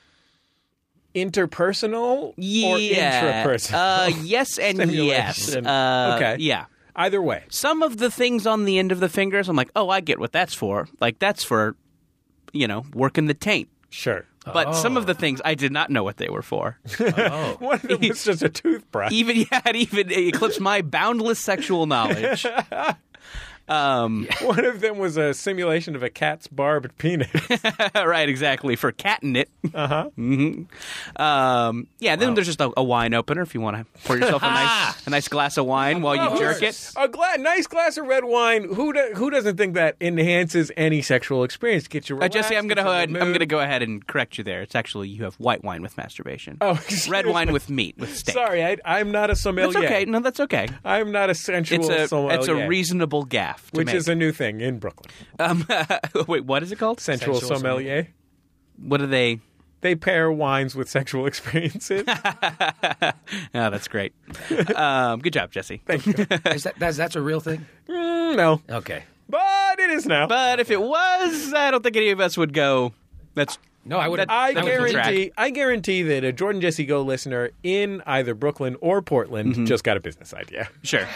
interpersonal Yeah. or intrapersonal? Uh, yes and yes. Stimulation. Uh, Okay. Yeah. Either way. Some of the things on the end of the fingers, I'm like, oh, I get what that's for. Like, that's for, you know, working the taint. Sure. But some of the things, I did not know what they were for. Oh. One of them was just a toothbrush. Even, yeah, it even eclipsed my boundless sexual knowledge. Um, One of them was a simulation of a cat's barbed penis. right, exactly, for catnip. Uh-huh. Mm-hmm. Um, yeah, then there's just a, a wine opener if you want to pour yourself a nice a nice glass of wine while you Of jerk course. it. A gla- nice glass of red wine. Who do- who doesn't think that enhances any sexual experience? Get you Uh, relaxed. Jesse, I'm gonna get you in I'm the gonna mood. go ahead and correct you there. It's actually you have white wine with masturbation. Oh, red excuse wine me. with meat with steak. Sorry, I, I'm not a sommelier. That's okay. No, that's okay. I'm not a sensual It's a sommelier. it's a reasonable gaff, to which make. is a new thing in Brooklyn. Um, wait, what is it called? Sensual, Sensual sommelier. What are they? They pair wines with sexual experiences. Oh, that's great. um, good job, Jesse. Thank you. Is that, that's, that's a real thing? Mm, no, Okay. but it is now. But if it was, I don't think any of us would go. That's No, I would. That- I that was the track. guarantee. I guarantee that a Jordan Jesse Go listener in either Brooklyn or Portland Mm-hmm. just got a business idea. Sure.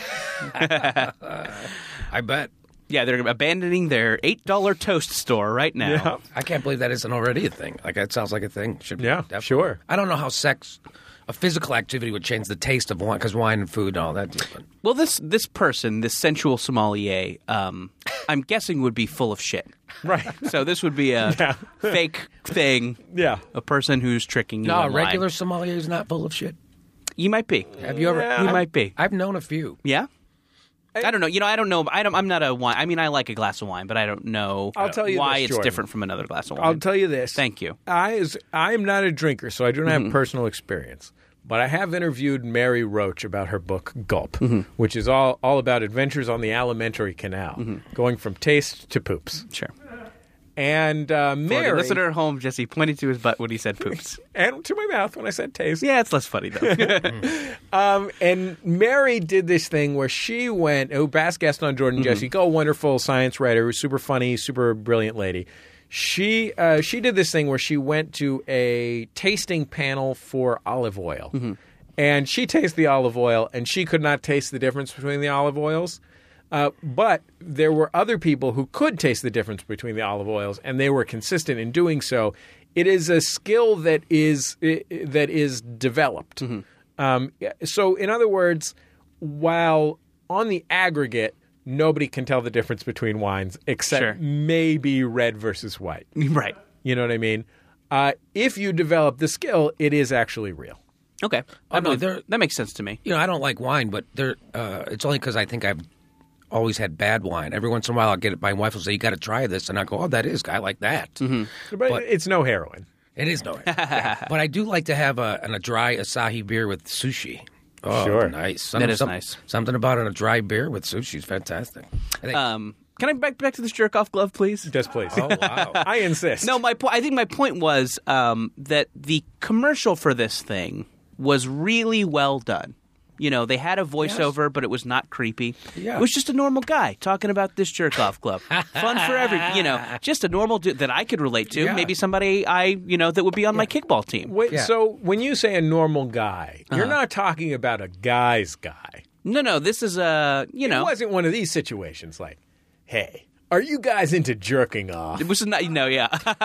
I bet. Yeah, they're abandoning their eight dollar toast store right now. Yeah. I can't believe that isn't already a thing. Like, that sounds like a thing. Should be, Yeah, definitely. sure. I don't know how sex, a physical activity, would change the taste of wine, because wine and food and all that. But Well, this this person, this sensual sommelier, um, I'm guessing would be full of shit. Right. So this would be a Yeah. fake thing. Yeah. A person who's tricking you. no, a online. regular sommelier is not full of shit. You might be. Have you ever? Yeah. You might be. I've known a few. Yeah. I don't know. You know, I don't know. I don't, I'm not a wine. I mean, I like a glass of wine, but I don't know I'll tell you why this, it's Jordan. different from another glass of wine. I'll tell you this. Thank you. I is I am not a drinker, so I do not have personal experience. But I have interviewed Mary Roach about her book Gulp, which is all, all about adventures on the alimentary canal, going from taste to poops. Sure. And uh, For the Mary, listener at home, Jesse pointed to his butt when he said poops. and to my mouth when I said taste. Yeah, it's less funny, though. Um, and Mary did this thing where she went, oh, past guest on Jordan Jesse Go, wonderful science writer, who's super funny, super brilliant lady. She uh, she did this thing where she went to a tasting panel for olive oil. And she tasted the olive oil, and she could not taste the difference between the olive oils. Uh, but there were other people who could taste the difference between the olive oils, and they were consistent in doing so. It is a skill that is that is developed. Um, so, in other words, while on the aggregate, nobody can tell the difference between wines except Sure. maybe red versus white. Right. You know what I mean? Uh, if you develop the skill, it is actually real. Okay. I Oh, no, believe- they're- that makes sense to me. You know, I don't like wine, but there. Uh, it's only because I think I've always had bad wine. Every once in a while, I'll get it. My wife will say, "You got to try this," and I go, "Oh, that is. I like that." But, it's no heroin. It is Nori. Yeah. But I do like to have a, an, a dry Asahi beer with sushi. Oh, Sure. nice. That is some- nice. Something about a dry beer with sushi is fantastic. I think, Um, can I back back to this jerk off glove, please? Just please. oh, wow. I insist. No, my po- I think my point was um, that the commercial for this thing was really well done. You know, they had a voiceover, but it was not creepy. Yeah. It was just a normal guy talking about this jerk off glove. Fun for every, you know, just a normal dude that I could relate to. Yeah. Maybe somebody I, you know, that would be on my kickball team. Wait, Yeah. so when you say a normal guy, you're Uh-huh. not talking about a guy's guy. No, no, this is a, you It know, wasn't one of these situations like, hey, are you guys into jerking off? it was not, no, yeah.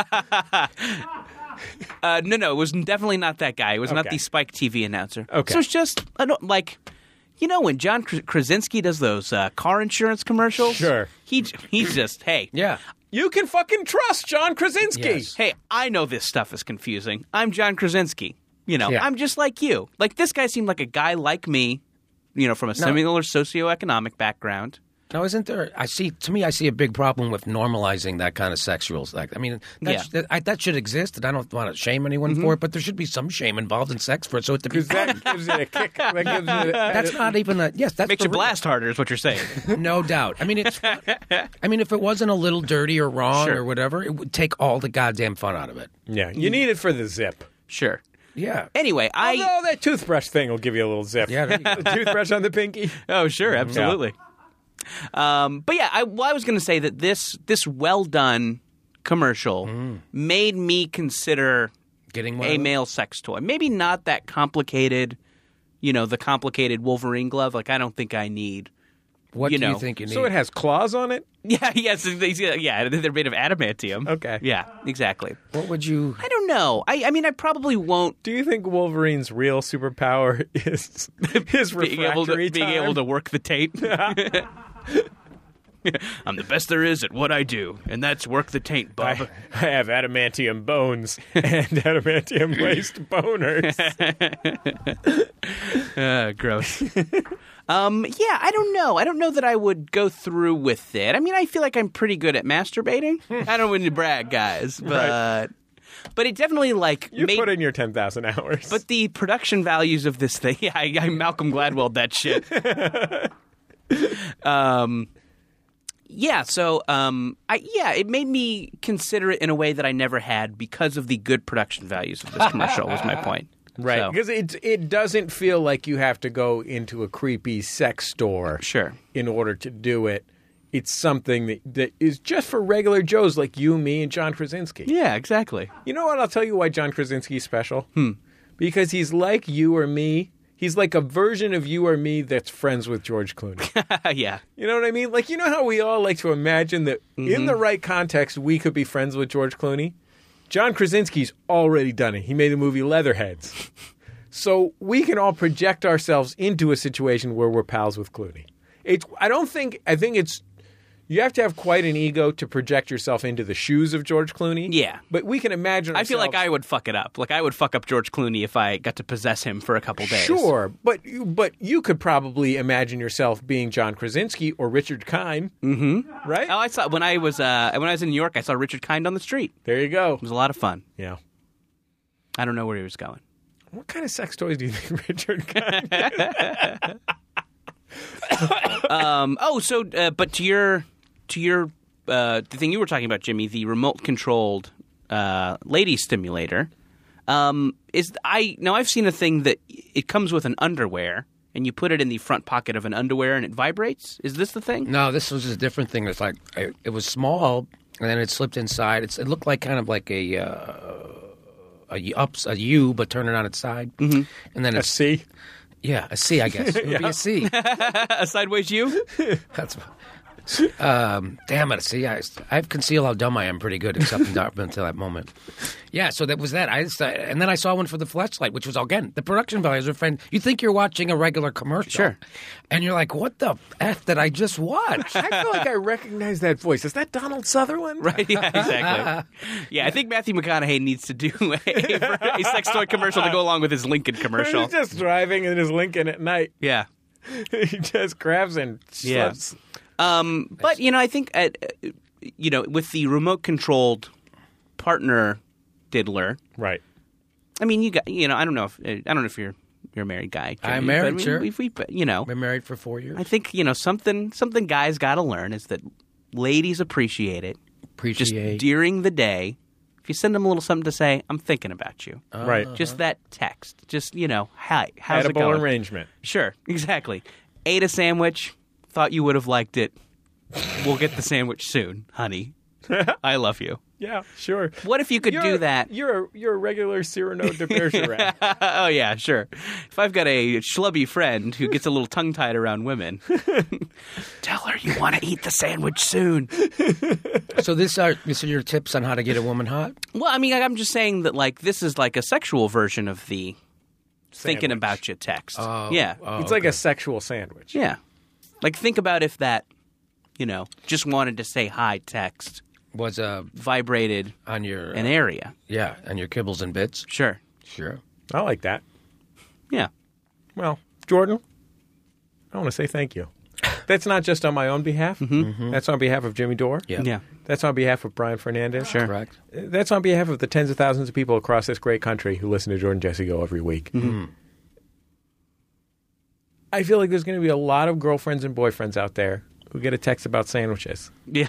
Uh, no, no, it was definitely not that guy. It was not Okay. the Spike T V announcer. Okay. So it's just, I don't, like, you know, when John Kras- Krasinski does those uh, car insurance commercials? Sure. He, he's just, hey, Yeah. You can fucking trust John Krasinski. Yes. hey, I know this stuff is confusing. I'm John Krasinski. You know, Yeah. I'm just like you. Like, this guy seemed like a guy like me, you know, from a similar socioeconomic background. Now, isn't there? I see. To me, I see a big problem with normalizing that kind of sexual. Like, I mean, that, Yeah. sh- that, I, that should exist, and I don't want to shame anyone for it. But there should be some shame involved in sex for it, so it to be. Because that gives it a kick. That gives it a, That's not even a yes. That's Makes for you real. blast harder, is what you're saying. No doubt. I mean, it's. Fun. I mean, if it wasn't a little dirty or wrong Sure. or whatever, it would take all the goddamn fun out of it. Yeah, you need it for the zip. Sure. Yeah. Anyway, I. Although that toothbrush thing will give you a little zip. Yeah, there you go. The toothbrush on the pinky. Oh, sure, absolutely. Um, but yeah, I, well, I was going to say that this this well done commercial made me consider Getting one a of them? male sex toy. Maybe not that complicated, you know, the complicated Wolverine glove. Like, I don't think I need. What you do know. you think you need? So it has claws on it? Yeah, yes, they- yeah, they're made of adamantium. Okay. Yeah, exactly. what would you? I don't know. I, I mean, I probably won't Do you think Wolverine's real superpower is his being able to refractory being time? able to work the tape. I'm the best there is at what I do, and that's work the taint, Bob. I, I have adamantium bones and adamantium laced boners. Uh, gross. um, yeah, I don't know. I don't know that I would go through with it. I mean, I feel like I'm pretty good at masturbating. I don't want to brag, guys, but but it definitely like You made. put in your ten thousand hours. But the production values of this thing, yeah, I, I Malcolm Gladwell that shit. um, yeah. So, um, I yeah, it made me consider it in a way that I never had because of the good production values of this commercial. Was my point. right, So, because it, it doesn't feel like you have to go into a creepy sex store sure. in order to do it. It's something that, that is just for regular Joes like you, me, and John Krasinski. Yeah, exactly. You know what? I'll tell you why John Krasinski's special. Hmm. Because he's like you or me. He's like a version of you or me that's friends with George Clooney. Yeah. You know what I mean? Like, you know how we all like to imagine that in the right context, we could be friends with George Clooney? John Krasinski's already done it. He made the movie Leatherheads. So we can all project ourselves into a situation where we're pals with Clooney. It's, I don't think, I think it's, you have to have quite an ego to project yourself into the shoes of George Clooney. Yeah. But we can imagine I feel like ourselves- I would fuck it up. Like I would fuck up George Clooney if I got to possess him for a couple days. Sure, but you, but you could probably imagine yourself being John Krasinski or Richard Kind, mm-hmm. right? Oh, I saw when I was uh, when I was in New York. I saw Richard Kind on the street. There you go. It was a lot of fun. Yeah. I don't know where he was going. What kind of sex toys do you think Richard Kind? Um, oh, so uh, but to your to your uh, the thing you were talking about, Jimmy, the remote controlled uh, lady stimulator. Um, is I now I've seen a thing that it comes with an underwear. And you put it in the front pocket of an underwear and it vibrates? Is this the thing? No, this was a different thing. It's like it, it was small, and then it slipped inside. It's, it looked like kind of like a uh, a ups a U, but turn it on its side, mm-hmm. and then A it's C? yeah, a C, I guess. It would be a C. A sideways U? That's um, damn it. See, I I conceal how dumb I am pretty good, except up until that moment. Yeah, so that was that. I just, uh, and then I saw one for the fleshlight, which was again the production values are friend. You think you're watching a regular commercial, Sure, and you're like, "What the f did I just watch?" I feel like I recognize that voice. Is that Donald Sutherland? right. Yeah, exactly. Yeah, I think Matthew McConaughey needs to do a, a sex toy commercial to go along with his Lincoln commercial. He's just driving in his Lincoln at night. Yeah. He just grabs and Yeah. slips. Um, but you know, I think uh, you know, with the remote controlled partner diddler. Right. I mean, you got you know. I don't know if I don't know if you're you're a married guy. Jimmy, I'm married, but I mean, sure. We, we, you know, Been married for four years. I think you know something. Something guys got to learn is that ladies appreciate it. Appreciate. Just during the day, if you send them a little something to say, "I'm thinking about you," Right. just that text. Just you know, hi, how's Edible it going? arrangement. Sure, exactly. Ate a sandwich. Thought you would have liked it. We'll get the sandwich soon, honey. I love you. Yeah, sure. What if you could You're, do that? You're a, you're a regular Cyrano de Bergerac. Oh, yeah, sure. If I've got a schlubby friend who gets a little tongue-tied around women, tell her you want to eat the sandwich soon. So this are these are your tips on how to get a woman hot? Well, I mean, I'm just saying that, like, this is like a sexual version of the thinking Sandwich. about you text. Oh, yeah. oh, It's like a sexual sandwich. Yeah. Like, think about if that, you know, just wanted to say hi text was uh, vibrated on your an uh, area. yeah, on your kibbles and bits. Sure. Sure. I like that. Yeah. Well, Jordan, I want to say thank you. That's not just on my own behalf. Mm-hmm. That's on behalf of Jimmy Dore. Yeah. Yeah. That's on behalf of Brian Fernandez. Sure. Correct. That's on behalf of the tens of thousands of people across this great country who listen to Jordan Jesse Go every week. Mm-hmm. I feel like there's going to be a lot of girlfriends and boyfriends out there who get a text about sandwiches. Yeah.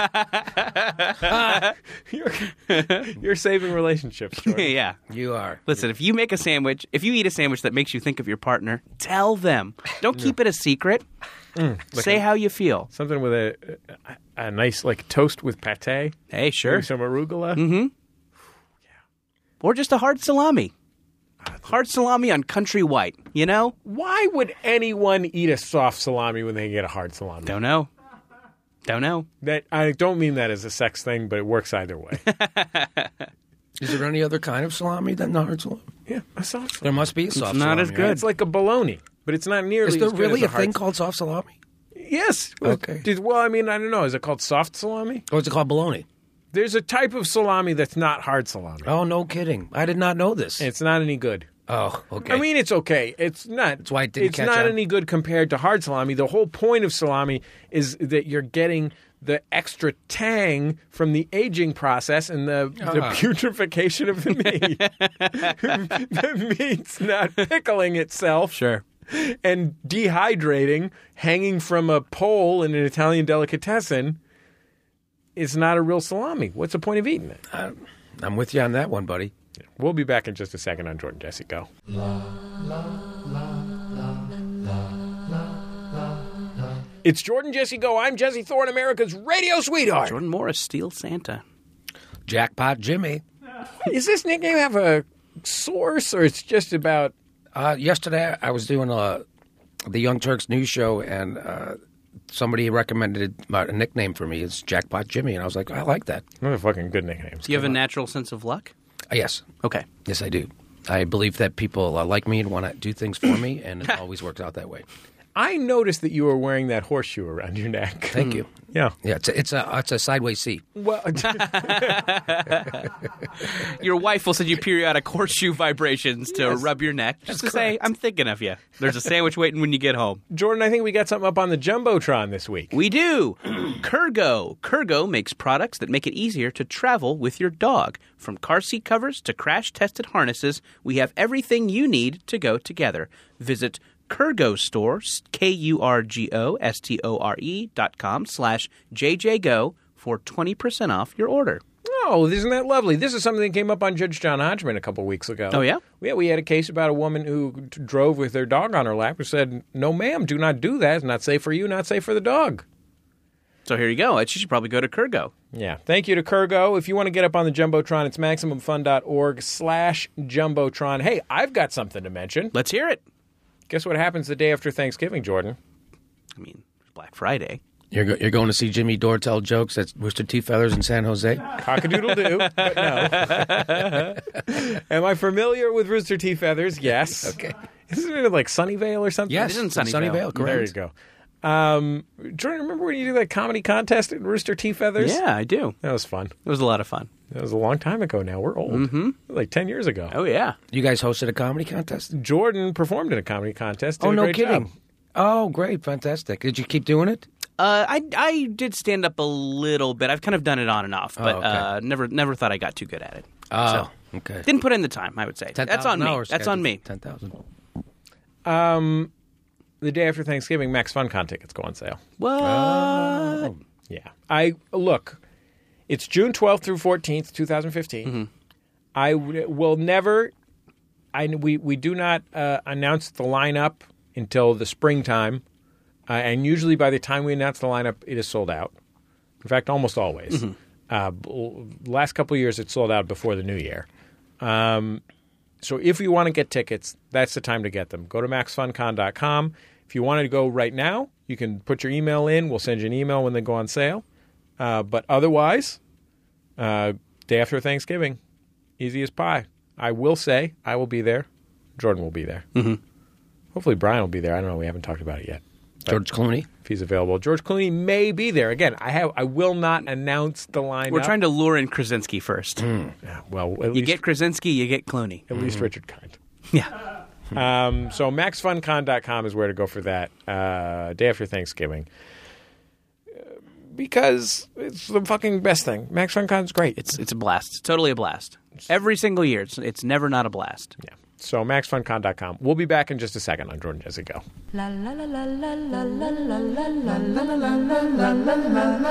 You're, you're saving relationships, Jordan. yeah. You are. Listen, if you make a sandwich, if you eat a sandwich that makes you think of your partner, tell them. Don't keep it a secret. Say how you feel. Something with a, a a nice like toast with pate. Hey, sure. Maybe some arugula. Mm-hmm. Or just a hard salami. Hard salami on country white, you know? Why would anyone eat a soft salami when they get a hard salami? Don't know. Don't know. That I don't mean that as a sex thing, but it works either way. Is there any other kind of salami than the hard salami? Yeah, a soft salami. There must be a soft not salami. as good. right? It's like a bologna, but it's not nearly. Is there as good really as a hard thing called soft salami? Yes. Okay. Did- well, I mean, I don't know. Is it called soft salami? Or is it called bologna? There's a type of salami that's not hard salami. Oh, no kidding. I did not know this. It's not any good. Oh, okay. I mean, it's okay. It's not. That's why it didn't It's catch not on. any good compared to hard salami. The whole point of salami is that you're getting the extra tang from the aging process and the, the Ah. putrefaction of the meat. The meat's not pickling itself. Sure. And dehydrating, hanging from a pole in an Italian delicatessen, is not a real salami. What's the point of eating it? I'm with you on that one, buddy. We'll be back in just a second on Jordan Jesse Go. It's Jordan Jesse Go. I'm Jesse Thorne, America's radio sweetheart. Jordan Morris, Steel Santa. Jackpot Jimmy. Does this nickname have a source, or it's just about... Uh, yesterday, I was doing uh, the Young Turks news show, and uh, somebody recommended a nickname for me. It's Jackpot Jimmy, and I was like, I like that. What a fucking good nickname. Do you have a natural sense of luck? Uh, yes. Okay. Yes, I do. I believe that people uh, like me and want to do things for me, and it always works out that way. I noticed that you were wearing that horseshoe around your neck. Thank you. Yeah. Yeah, it's a, it's a it's a sideways C. Well, Your wife will send you periodic horseshoe vibrations to Yes. rub your neck just That's to say, correct. I'm thinking of you. There's a sandwich waiting when you get home. Jordan, I think we got something up on the Jumbotron this week. We do. Kurgo. Kurgo makes products that make it easier to travel with your dog. From car seat covers to crash-tested harnesses, we have everything you need to go together. Visit Kurgo Store, K U R G O S T O R E dot com slash J J Go for twenty percent off your order. Oh, isn't that lovely? This is something that came up on Judge John Hodgman a couple weeks ago. Oh, yeah? Yeah, we had a case about a woman who t- drove with their dog on her lap who said, no, ma'am, do not do that. It's not safe for you, not safe for the dog. So here you go. You should probably go to Kurgo. Yeah. Thank you to Kurgo. If you want to get up on the Jumbotron, it's MaximumFun.org slash Jumbotron. Hey, I've got something to mention. Let's hear it. Guess what happens the day after Thanksgiving, Jordan? I mean, it's Black Friday. You're go- you're going to see Jimmy Dore tell jokes at Rooster Teeth Feathers in San Jose? Cock-a-doodle-doo, but no. Am I familiar with Rooster Teeth Feathers? Yes. Okay. Isn't it like Sunnyvale or something? Yes, It is in in Sunnyvale. Sunnyvale. Correct. There you go. Um, Jordan, remember when you did that comedy contest at Rooster Teeth Feathers? Yeah, I do. That was fun. It was a lot of fun. That was a long time ago now. We're old. Mm-hmm. Like ten years ago. Oh, yeah. You guys hosted a comedy contest? Jordan performed in a comedy contest. Did Oh, a no great kidding. job. Oh, great. Fantastic. Did you keep doing it? Uh, I, I did stand up a little bit. I've kind of done it on and off, but Oh, okay. uh, never never thought I got too good at it. Oh, okay. Didn't put in the time, I would say. ten That's on thousand me. hours That's on me. ten thousand. Um, the day after Thanksgiving, Max FunCon tickets go on sale. What? Oh. Yeah. I look, it's June twelfth through fourteenth, twenty fifteen. Mm-hmm. I w- will never I we we do not uh, announce the lineup until the springtime. Uh, and usually by the time we announce the lineup, it is sold out. In fact, almost always. Mm-hmm. Uh, b- last couple of years, it sold out before the new year. Um, so if you want to get tickets, that's the time to get them. Go to max fun con dot com. If you wanted to go right now, you can put your email in. We'll send you an email when they go on sale. Uh, but otherwise, uh, day after Thanksgiving, easy as pie. I will say I will be there. Jordan will be there. Mm-hmm. Hopefully Brian will be there. I don't know. We haven't talked about it yet. George Clooney. If he's available. George Clooney may be there. Again, I have. I will not announce the lineup. We're trying to lure in Krasinski first. Yeah, well, at You least, get Krasinski, you get Clooney. at least Richard Kind. Yeah. Um, so max fun con dot com is where to go for that uh, day after Thanksgiving. Uh, Because it's the fucking best thing. Max FunCon is great. It's it's a blast. It's totally a blast. Every single year. It's, it's never not a blast. Yeah. So max fun con dot com. We'll be back in just a second on Jordan Jesse Go. La la la la la la la la la la la la.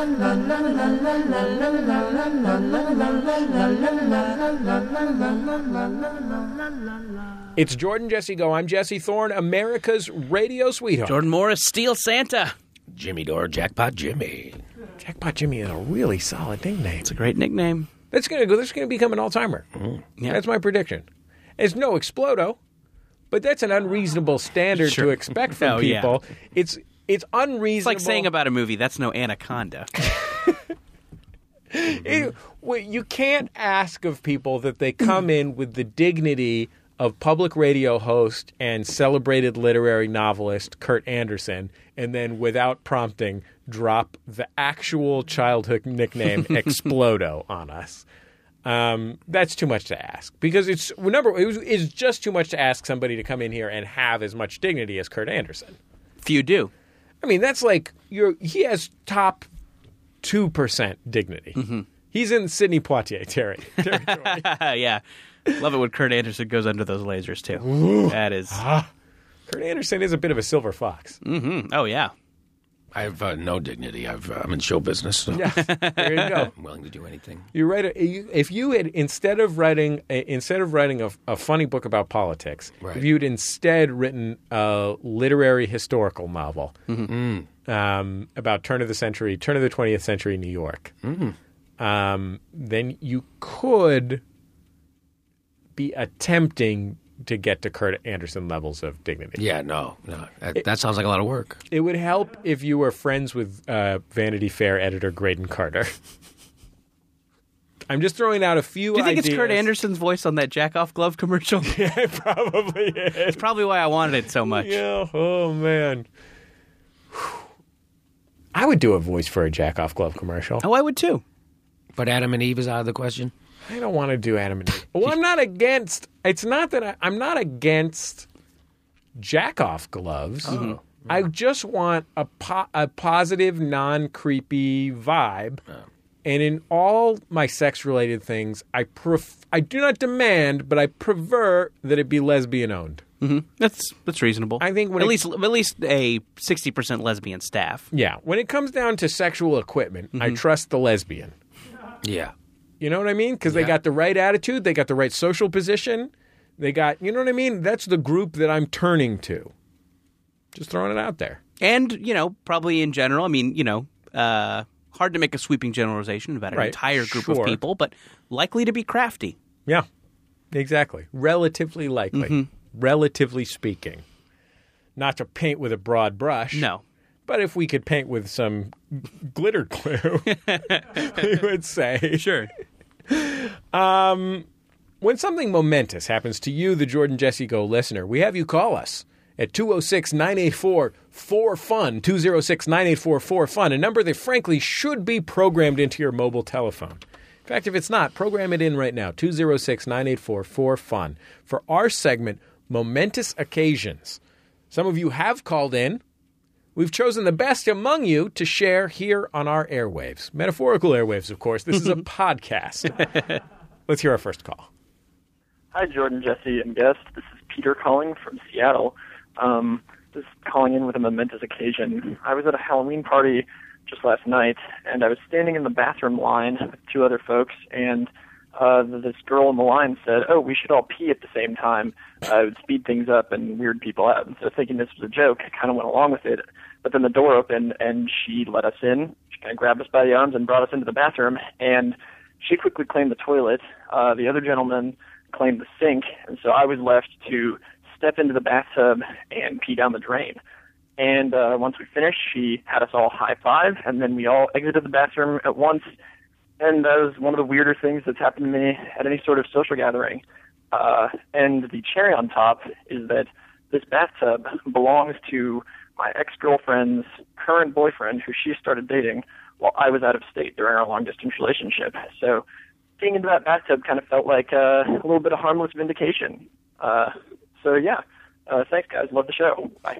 It's Jordan Jesse Go. I'm Jesse Thorne, America's radio sweetheart. Jordan Morris, Steel Santa. Jimmy Dore, Jackpot Jimmy. Jackpot Jimmy is a really solid nickname. It's a great nickname. That's gonna go. That's gonna become an all timer. Yeah. That's my prediction. It's no Explodo, but that's an unreasonable standard Sure. to expect from Oh, yeah. people. It's it's unreasonable. It's like saying about a movie, that's no Anaconda. It- well, you can't ask of people that they come in with the dignity of public radio host and celebrated literary novelist Kurt Anderson, and then without prompting drop the actual childhood nickname Explodo on us. Um, that's too much to ask, because it's number it was, it's just too much to ask somebody to come in here and have as much dignity as Kurt Anderson. Few do. I mean, that's like you're he has top two percent dignity. Mm-hmm. He's in Sidney Poitier terri- territory. Yeah. Love it when Kurt Anderson goes under those lasers, too. That is. Kurt Anderson is a bit of a silver fox. Mm-hmm. Oh, yeah. I have uh, no dignity. I've, uh, I'm in show business, so Yeah, there you go. I'm willing to do anything. You write a, you, if you had instead of writing a, instead of writing a, a funny book about politics, Right. if you had instead written a literary historical novel um, about turn of the century, turn of the twentieth century New York, um, then you could be attempting to get to Kurt Anderson levels of dignity. Yeah, no, no. That, that sounds like a lot of work. It would help if you were friends with uh, Vanity Fair editor Graydon Carter. I'm just throwing out a few Do you think ideas. it's Kurt Anderson's voice on that jack-off glove commercial? It probably is. That's probably why I wanted it so much. Yeah. Oh, man. I would do a voice for a jack-off glove commercial. Oh, I would, too. But Adam and Eve is out of the question. I don't want to do Adam and Eve. Well, I'm not against. It's not that I, I'm not against jack-off gloves. I just want a po- a positive, non-creepy vibe. And in all my sex-related things, I pref- I do not demand, but I prefer that it be lesbian-owned. That's that's reasonable. I think when at it- least at least a sixty percent lesbian staff. Yeah. When it comes down to sexual equipment, I trust the lesbian. Yeah. You know what I mean? Because they Yeah. got the right attitude. They got the right social position. They got, you know what I mean? That's the group that I'm turning to. Just throwing it out there. And, you know, probably in general, I mean, you know, uh, hard to make a sweeping generalization about an Right. entire group Sure. of people, but likely to be crafty. Yeah, exactly. Relatively likely. Relatively speaking. Not to paint with a broad brush. No. But if we could paint with some glitter glue, we would say. Sure. When something momentous happens to you, the Jordan Jesse Go listener, we have you call us at two oh six, nine eight four, four fun, two oh six, nine eight four, four fun, a number that frankly should be programmed into your mobile telephone. In fact, if it's not, program it in right now, two oh six, nine eight four, four fun, for our segment, Momentous Occasions. Some of you have called in. We've chosen the best among you to share here on our airwaves. Metaphorical airwaves, of course. This is a podcast. Let's hear our first call. Hi, Jordan, Jesse, and guest. This is Peter calling from Seattle. Um, just calling in with a momentous occasion. I was at a Halloween party just last night, and I was standing in the bathroom line with two other folks, and uh, this girl in the line said, oh, we should all pee at the same time. Uh, it would speed things up and weird people out. And so thinking this was a joke, I kind of went along with it. But then the door opened, and she let us in. She kind of grabbed us by the arms and brought us into the bathroom, and she quickly claimed the toilet. Uh, the other gentleman claimed the sink, and so I was left to step into the bathtub and pee down the drain. And uh, once we finished, she had us all high-five, and then we all exited the bathroom at once. And that was one of the weirder things that's happened to me at any sort of social gathering. Uh, and the cherry on top is that this bathtub belongs to my ex-girlfriend's current boyfriend, who she started dating while I was out of state during our long-distance relationship. So getting into that bathtub kind of felt like uh, a little bit of harmless vindication. Uh, so, yeah. Uh, thanks, guys. Love the show. Bye.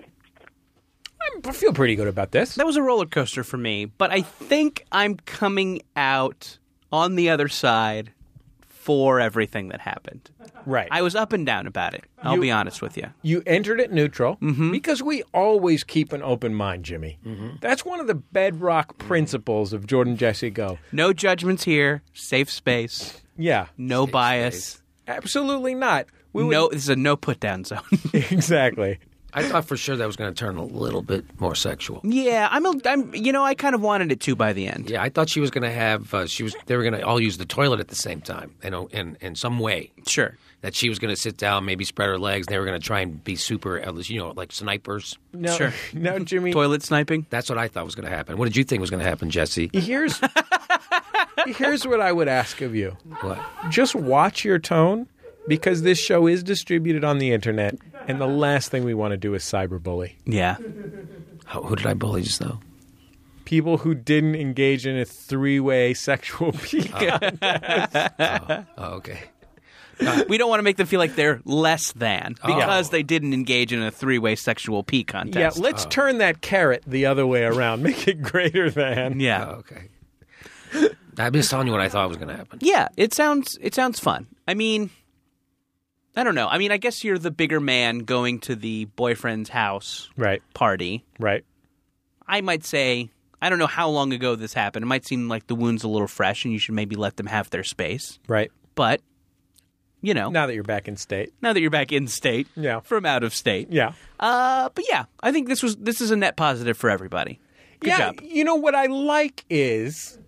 I feel pretty good about this. That was a roller coaster for me, but I think I'm coming out on the other side for everything that happened. Right. I was up and down about it. I'll You- be honest with you. You entered it neutral Mm-hmm. because we always keep an open mind, Jimmy. That's one of the bedrock principles of Jordan Jesse Go. No judgments here. Safe space. Yeah, No bias. absolutely not. We would- No, this is a no put down zone. exactly. I thought for sure that was going to turn a little bit more sexual. yeah, I'm. A, I'm. You know, I kind of wanted it to by the end. Yeah, I thought she was going to have. Uh, she was. They were going to all use the toilet at the same time, you know, in in some way. Sure. That she was going to sit down, maybe spread her legs. And they were going to try and be super, you know, like snipers. Now, Sure. Now, Jimmy, Toilet sniping. That's what I thought was going to happen. What did you think was going to happen, Jesse? here's here's what I would ask of you. What? Just watch your tone, because this show is distributed on the internet, and the last thing we want to do is cyberbully Yeah. How, who did I bully just now? people who didn't engage in a three-way sexual peak. Oh, okay. We don't want to make them feel like they're less than because Oh. they didn't engage in a three-way sexual pee Yeah, contest. let's turn that carrot the other way around. Make it greater than. Yeah. Oh, okay. I'm just telling you what I thought was going to happen. Yeah, it sounds it sounds fun. I mean, I don't know. I mean, I guess you're the bigger man going to the boyfriend's house Right, party. right. I might say, I don't know how long ago this happened. It might seem like the wound's a little fresh and you should maybe let them have their space. Right. But, you know, Now that you're back in state. now that you're back in state Yeah. from out of state. Yeah. Uh, but yeah, I think this was this is a net positive for everybody. Good yeah, job. you know what I like is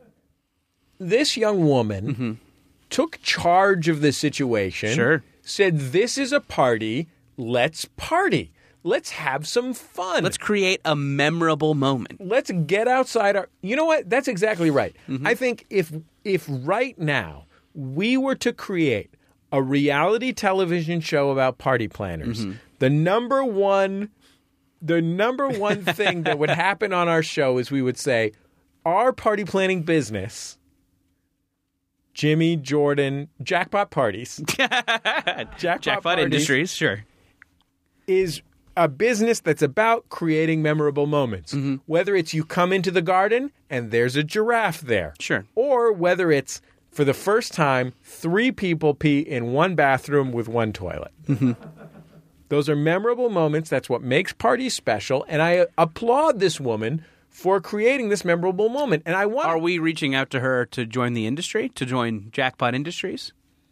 this young woman took charge of the situation. Sure. Said, this is a party. Let's party. Let's have some fun. Let's create a memorable moment. Let's get outside our. You know what? That's exactly right. I think if if right now we were to create a reality television show about party planners, the number one the number one thing that would happen on our show is we would say, our party planning business, Jimmy, Jordan, Jackpot Parties, Jackpot, Jackpot Parties Industries, sure. is a business that's about creating memorable moments. Whether it's you come into the garden and there's a giraffe there. Sure. Or whether it's, for the first time, three people pee in one bathroom with one toilet. Those are memorable moments. That's what makes parties special. And I applaud this woman for creating this memorable moment. And I want... Are we reaching out to her to join the industry, to join Jackpot Industries?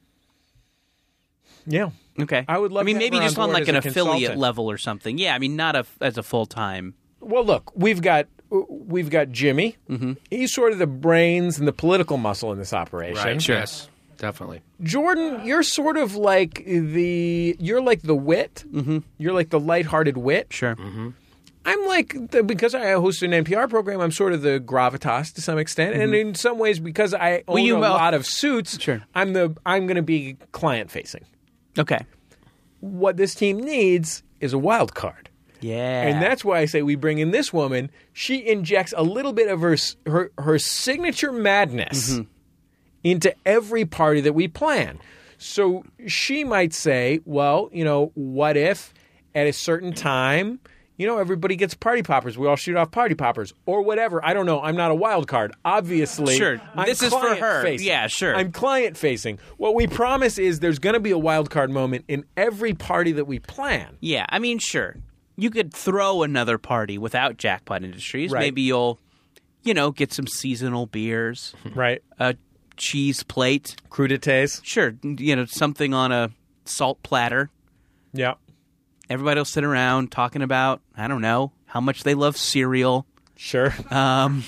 Yeah. Okay. I would love I mean, to have maybe her just on on board like as an a affiliate consultant. level or something. Yeah, I mean, not a, as a full-time. Well, look, we've got we've got Jimmy. He's sort of the brains and the political muscle in this operation. Right. Yes. Definitely. Jordan, you're sort of like the you're like the wit. Mm-hmm. You're like the lighthearted wit. Sure. I'm like the, because I host an N P R program. I'm sort of the gravitas to some extent, and in some ways, because I own you, a well- lot of suits, Sure. I'm the I'm going to be client facing. Okay. What this team needs is a wild card. Yeah. And that's why I say we bring in this woman. She injects a little bit of her her, her signature madness into every party that we plan. So she might say, well, you know, what if at a certain time you know, everybody gets party poppers. We all shoot off party poppers or whatever. I don't know. I'm not a wild card. Obviously. Sure. I'm This is for her. client-facing. Yeah, sure. I'm client facing. What we promise is there's going to be a wild card moment in every party that we plan. Yeah, I mean, sure. You could throw another party without Jackpot Industries. Right. Maybe you'll, you know, get some seasonal beers, Right. a cheese plate. Crudités. Sure, you know, something on a salt platter. Yeah. Everybody will sit around talking about, I don't know, how much they love cereal. Sure. Um,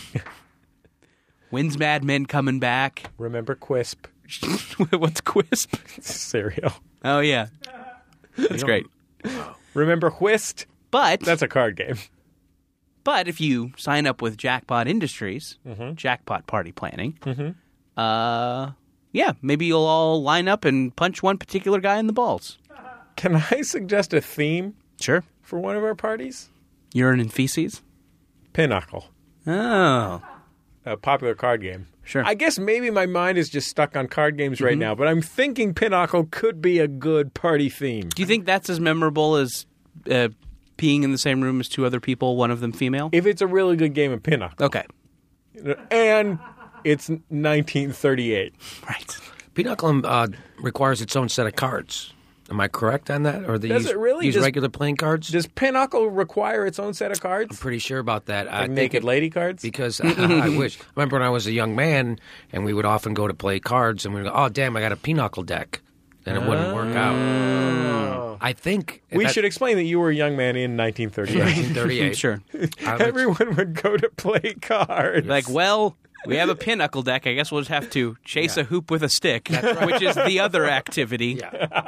when's Mad Men coming back? Remember Quisp. What's Quisp? Cereal. Oh, yeah. That's great. Remember Whist? But That's a card game. but if you sign up with Jackpot Industries, Mm-hmm. Jackpot Party Planning, uh, yeah, maybe you'll all line up and punch one particular guy in the balls. Can I suggest a theme Sure. for one of our parties? Urine and feces? Pinochle. Oh. A popular card game. Sure. I guess maybe my mind is just stuck on card games right now, but I'm thinking Pinochle could be a good party theme. Do you think that's as memorable as uh, peeing in the same room as two other people, one of them female? If it's a really good game of Pinochle. Okay. And it's nineteen thirty-eight. Right. Pinochle uh, requires its own set of cards. Am I correct on that? Or they Does use, it really? use Does- regular playing cards? Does Pinochle require its own set of cards? Pretty sure about that. I Like think naked it- lady cards? Because I wish. I remember when I was a young man, and we would often go to play cards, and we'd go, "Oh, damn, I got a Pinochle deck," and it wouldn't work out. I think we that- should explain that you were a young man in nineteen thirty-eight. nineteen thirty-eight. Sure. I was- Everyone would go to play cards. Like, well, we have a pinochle deck. I guess we'll just have to chase a hoop with a stick, which is the other activity.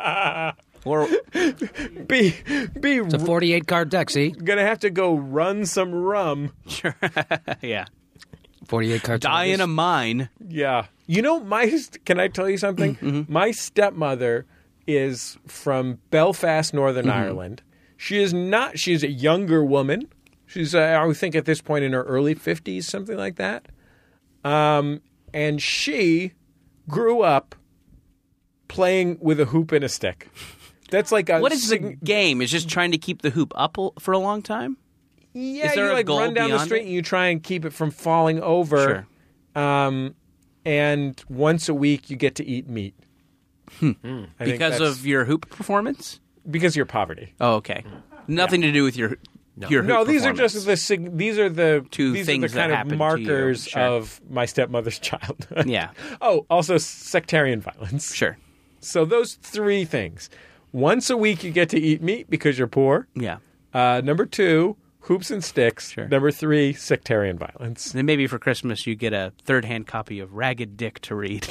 Or be be It's a forty-eight card deck. See, gonna have to go run some rum. yeah, forty-eight cards. die in a mine. Yeah. You know, my can I tell you something? My stepmother is from Belfast, Northern Ireland. She is not. She's a younger woman. She's, uh, I would think, at this point in her early fifties, something like that. Um, and she grew up playing with a hoop and a stick. That's like a What is the sig- game? Is just trying to keep the hoop up l- for a long time? Yeah, Is there you a like goal run down the beyond street it? and you try and keep it from falling over. Sure. Um, and once a week you get to eat meat. I think Because that's- of your hoop performance? because of your poverty. Oh, okay. Nothing to do with your your hoop No, these are performance. just the sig- these are the Two these things are the that kind happened to of you. markers Sure. of my stepmother's childhood. Yeah. Oh, also sectarian violence. Sure. So those three things. Once a week you get to eat meat because you're poor. Yeah. Uh, number two, hoops and sticks. Sure. Number three, sectarian violence. Then maybe for Christmas you get a third-hand copy of Ragged Dick to read.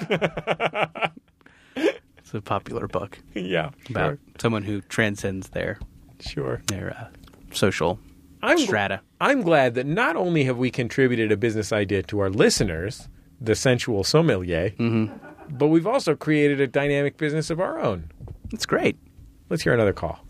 It's a popular book Yeah, about sure. someone who transcends their Sure. their uh, social I'm gl- strata. I'm glad that not only have we contributed a business idea to our listeners, the sensual sommelier, Mm-hmm. but we've also created a dynamic business of our own. It's great. Let's hear another call.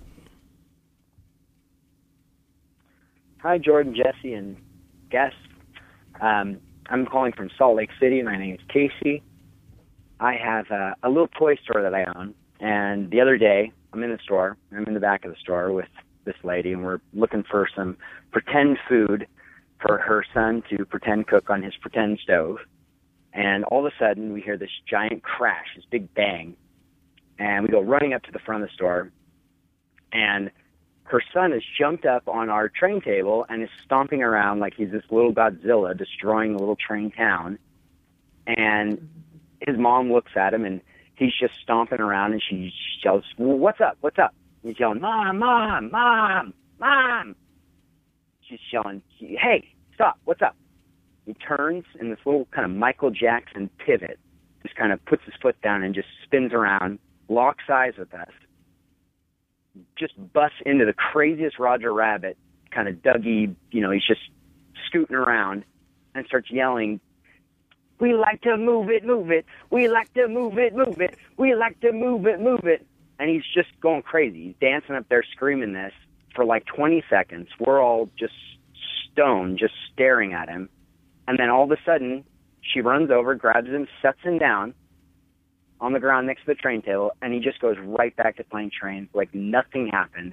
Hi, Jordan, Jesse, and guests. Um, I'm calling from Salt Lake City. My name is Casey. I have a, a little toy store that I own, and the other day, I'm in the store. I'm in the back of the store with this lady, and we're looking for some pretend food for her son to pretend cook on his pretend stove. And all of a sudden, we hear this giant crash, this big bang, and we go running up to the front of the store, and her son has jumped up on our train table and is stomping around like he's this little Godzilla destroying the little train town. And his mom looks at him, and he's just stomping around, and she yells, well, what's up, what's up? And he's yelling, Mom, Mom, Mom, Mom. She's yelling, hey, stop, what's up? He turns, and this little kind of Michael Jackson pivot just kind of puts his foot down and just spins around, locks eyes with us, just busts into the craziest Roger Rabbit, kind of Dougie, you know, he's just scooting around and starts yelling, we like to move it, move it. We like to move it, move it. We like to move it, move it. And he's just going crazy. He's dancing up there screaming this for like twenty seconds. We're all just stoned, just staring at him. And then all of a sudden, she runs over, grabs him, sets him down on the ground next to the train table, and he just goes right back to playing trains like nothing happened.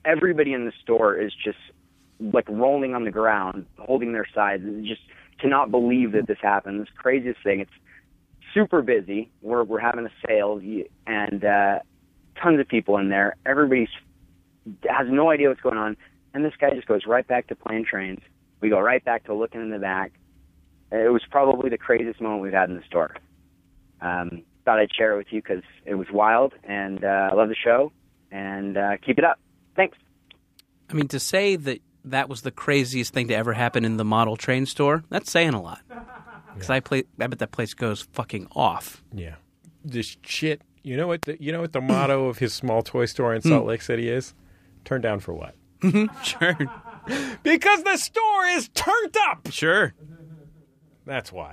everybody in the store is just like rolling on the ground, holding their sides, and just cannot believe that this happened. This craziest thing. It's super busy. We're we're having a sale, and uh, tons of people in there. Everybody has no idea what's going on, and this guy just goes right back to playing trains. We go right back to looking in the back. It was probably the craziest moment we've had in the store. Um, thought I'd share it with you because it was wild, and uh, I love the show, and uh, keep it up. Thanks. I mean, to say that that was the craziest thing to ever happen in the model train store, that's saying a lot. Because yeah. I, play, I bet that place goes fucking off. Yeah. This shit, you know what the, you know what the motto of his small toy store in Salt Lake City is? Turn down for what? Sure. Because the store is turned up! Sure. That's why.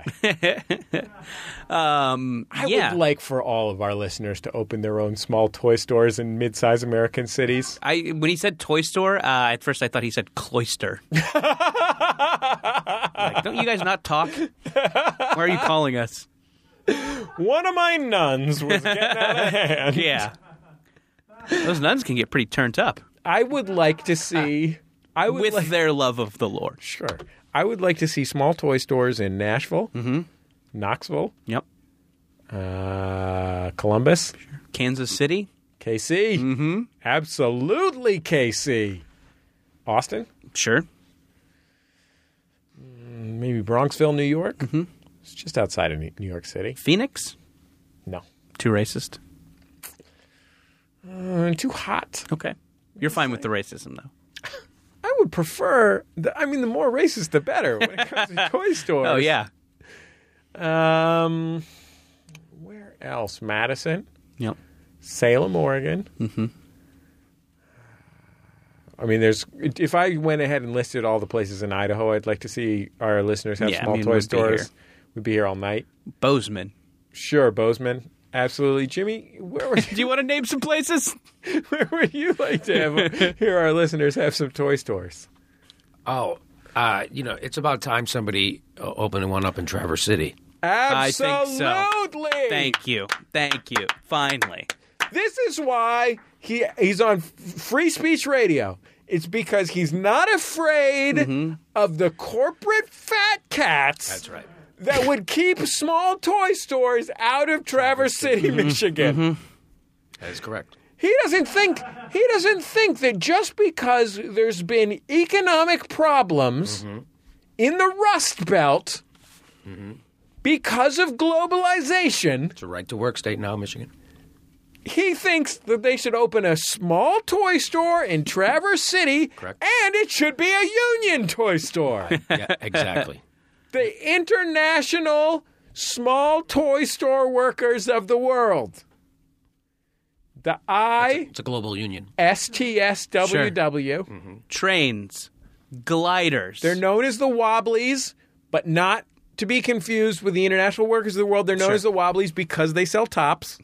um, I yeah. would like for all of our listeners to open their own small toy stores in mid-sized American cities. I when he said toy store, uh, at first I thought he said cloister. Like, don't you guys not talk? Why are you calling us? One of my nuns was getting out of hand. Yeah. Those nuns can get pretty turned up. I would like to see... I would With like, their love of the Lord. Sure. I would like to see small toy stores in Nashville, mm-hmm. Knoxville, yep, uh, Columbus, sure. Kansas City, K C, mm-hmm. absolutely K C, Austin, sure, maybe Bronxville, New York. Mm-hmm. It's just outside of New York City. Phoenix, no, too racist, uh, too hot. Okay, you're fine with the racism though. I would prefer, the, I mean, the more racist, the better when it comes to toy stores. Oh, yeah. Um, where else? Madison. Yep. Salem, Oregon. Mm-hmm. I mean, there's. If I went ahead and listed all the places in Idaho, I'd like to see our listeners have yeah, small I mean, toy we'd stores. Be We'd be here all night. Bozeman. Sure, Bozeman. Absolutely. Jimmy, where would Do you want to name some places? Where would you like to have hear our listeners have some toy stores? Oh, uh, you know, it's about time somebody uh, opened one up in Traverse City. Absolutely. I think so. Thank you. Thank you. Finally. This is why he he's on Free Speech Radio. It's because he's not afraid mm-hmm. of the corporate fat cats. That's right. That would keep small toy stores out of Traverse City, mm-hmm. Michigan. Mm-hmm. That is correct. He doesn't think he doesn't think that just because there's been economic problems mm-hmm. in the Rust Belt mm-hmm. because of globalization. It's a right to work state now, Michigan. He thinks that they should open a small toy store in Traverse City, correct. And it should be a union toy store. Yeah, exactly. The international small toy store workers of the world. The I... It's a, it's a global union. S T S W W. Sure. Mm-hmm. Trains. Gliders. They're known as the Wobblies, but not to be confused with the international workers of the world. They're known sure. as the Wobblies because they sell tops.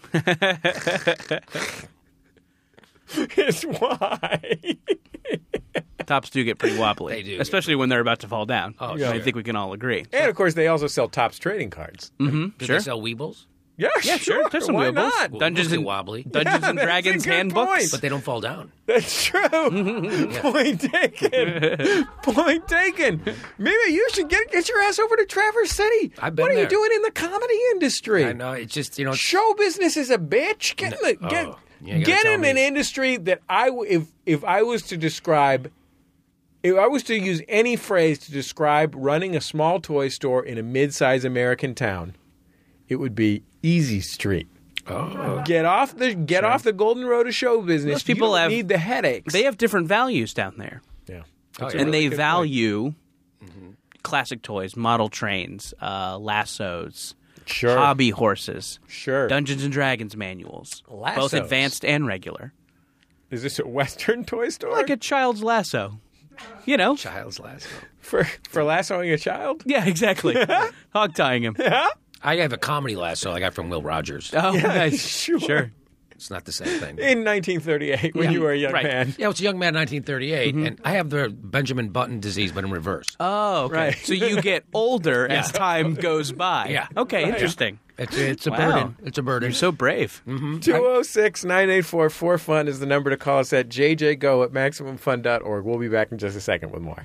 It's why. Tops do get pretty wobbly. They do. Especially when they're about to fall down. Oh, yeah. sure. I think we can all agree. And, of course, they also sell Tops trading cards. Mm-hmm. Do sure. they sell Weebles? Yeah, yeah, sure. There's some Why Weebles. not? Dungeons Mostly and wobbly. Dungeons Yeah, and that's a Dragons good handbooks. point. But they don't fall down. That's true. Point taken. Point taken. Maybe you should get get your ass over to Traverse City. I've been What are there. you doing in the comedy industry? I know. It's just, you know. Show business is a bitch. Get in, the, Oh, get, you gotta get tell in me. an industry that I w- if if I was to describe, if I was to use any phrase to describe running a small toy store in a mid-sized American town, it would be Easy Street. Oh. Get off the get Sure. off the golden road of show business. Those people you don't have- need the headaches. They have different values down there. yeah, Oh, That's yeah. a And really they good value classic toys, model trains, uh, lassos, point. Sure, hobby horses, sure. Dungeons and Dragons manuals, both Lassos. advanced and regular. Is this a Western toy store? Like a child's lasso. You know? Child's lasso. for for lassoing a child? Yeah, exactly. Hog tying him. Yeah, I have a comedy lasso I got from Will Rogers. Oh, yeah, nice. sure. Sure. It's not the same thing. In nineteen thirty-eight, when Yeah, you were a young right. man. Yeah, it's a young man, nineteen thirty-eight, and I have the Benjamin Button disease, but in reverse. Oh, okay. Right. So you get older as time goes by. Yeah. Okay, interesting. It's, it's a Wow. burden. It's a burden. You're so brave. two oh six, nine eight four, four fun is the number to call us at j j go at maximum fun dot org. We'll be back in just a second with more.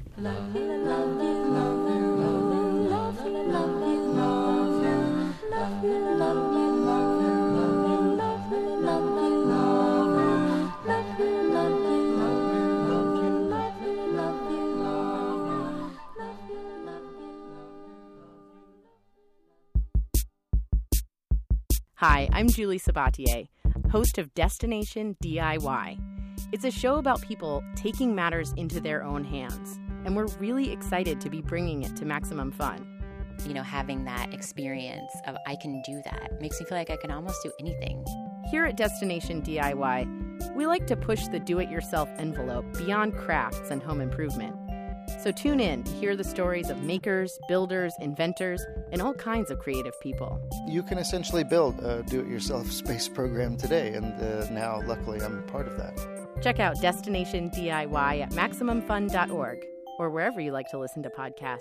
Hi, I'm Julie Sabatier, host of Destination D I Y. It's a show about people taking matters into their own hands, and we're really excited to be bringing it to Maximum Fun. You know, having that experience of I can do that makes me feel like I can almost do anything. Here at Destination D I Y, we like to push the do-it-yourself envelope beyond crafts and home improvement. So tune in to hear the stories of makers, builders, inventors, and all kinds of creative people. You can essentially build a do-it-yourself space program today, and uh, now, luckily, I'm part of that. Check out Destination D I Y at maximum fun dot org or wherever you like to listen to podcasts.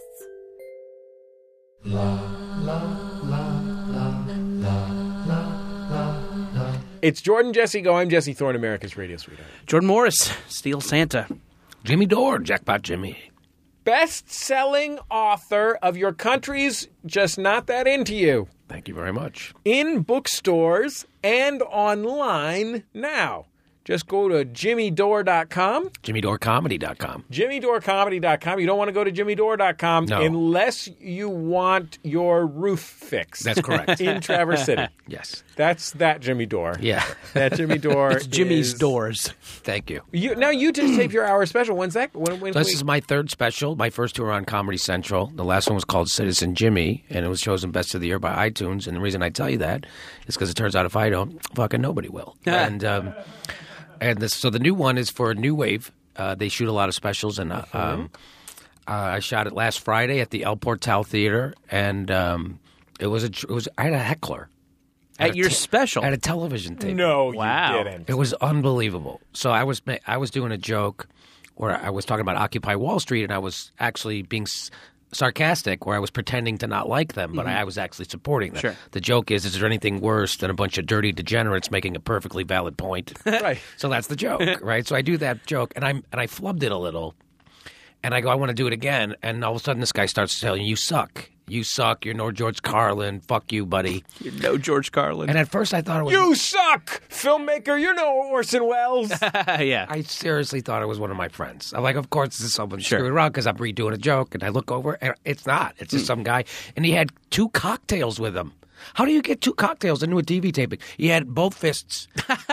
It's Jordan Jesse Go. I'm Jesse Thorne, America's radio sweetheart. Jordan Morris, Steel Santa. Jimmy Dore, Jackpot Jimmy. Best-selling author of Your Country's Just Not That Into You. Thank you very much. In bookstores and online now. Just go to jimmy dore dot com. jimmy dore comedy dot com. jimmy dore comedy dot com. You don't want to go to jimmy dore dot com No. unless you want your roof fixed. That's correct. In Traverse City. Yes. That's that Jimmy Dore. Yeah. That Jimmy Dore. It's Jimmy's is- Doors. Thank you. You, now you just taped your hour special. When's that? When, when, So this we- is my third special. My first two were on Comedy Central. The last one was called Citizen Jimmy, and it was chosen Best of the Year by iTunes. And the reason I tell you that is because it turns out if I don't, fucking nobody will. and um, and this, so the new one is for New Wave. Uh, they shoot a lot of specials, and uh, um, uh, I shot it last Friday at the El Portal Theater, and um, it was a it was I had a heckler At a your te- special? at a television tape. No, Wow. you didn't. It was unbelievable. So I was ma- I was doing a joke where I was talking about Occupy Wall Street, and I was actually being s- sarcastic, where I was pretending to not like them, but I, I was actually supporting them. Sure. The joke is, is there anything worse than a bunch of dirty degenerates making a perfectly valid point? Right. So that's the joke, right? So I do that joke, and I and I flubbed it a little, and I go, I want to do it again, and all of a sudden this guy starts telling you, you suck. You suck. You're no George Carlin. Fuck you, buddy. You're no George Carlin. And at first I thought it was... You suck, filmmaker. You're no Orson Welles. yeah. I seriously thought it was one of my friends. I'm like, of course, this is someone Sure. screwing around because I'm redoing a joke, and I look over, and it's not. It's just some guy, and he had two cocktails with him. How do you get two cocktails into a T V taping? He had both fists,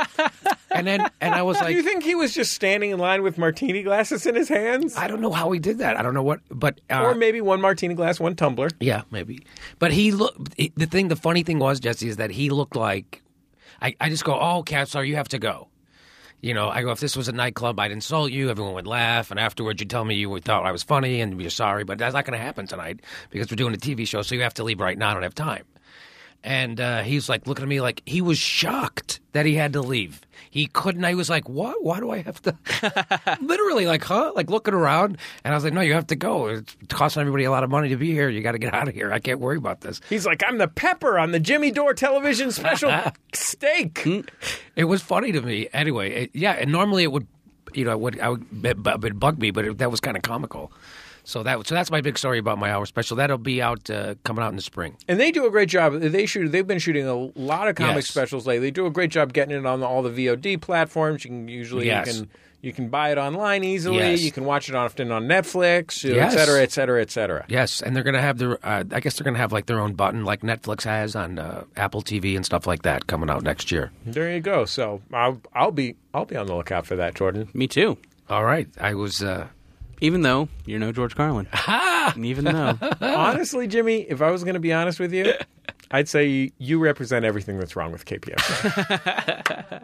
and then and I was Do you like, think he was just standing in line with martini glasses in his hands? I don't know how he did that. I don't know what, but uh, or maybe one martini glass, one tumbler. yeah, maybe. But he looked. The thing, the funny thing was, Jesse, is that he looked like. I, I just go, oh, Katzler, you have to go. You know, I go, if this was a nightclub, I'd insult you. Everyone would laugh. And afterwards, you'd tell me you thought I was funny and you're sorry. But that's not going to happen tonight because we're doing a T V show. So you have to leave right now. I don't have time. And uh, he's like looking at me like he was shocked that he had to leave. He couldn't. I was like, what? Why do I have to? Literally, like, huh? Like looking around. And I was like, no, you have to go. It's costing everybody a lot of money to be here. You got to get out of here. I can't worry about this. He's like, I'm the pepper on the Jimmy Dore television special steak. It was funny to me. Anyway, it, yeah, and normally it would, you know, it would, I would, it, it bug me, but it, that was kind of comical. So that, so that's my big story about my hour special. That'll be out, uh, coming out in the spring. And they do a great job. They shoot. They've been shooting a lot of comic Yes. specials lately. They do a great job getting it on the, all the V O D platforms. You can usually Yes. you can you can buy it online easily. Yes. You can watch it often on Netflix, Yes. et cetera, et cetera, et cetera. Yes, and they're going to have their, uh, I guess they're going to have like their own button, like Netflix has on uh, Apple T V and stuff like that, coming out next year. There you go. So I'll I'll be I'll be on the lookout for that, Jordan. Me too. All right, I was. Uh, Even though you're no George Carlin. And even though. Honestly, Jimmy, if I was going to be honest with you, I'd say you represent everything that's wrong with K P F.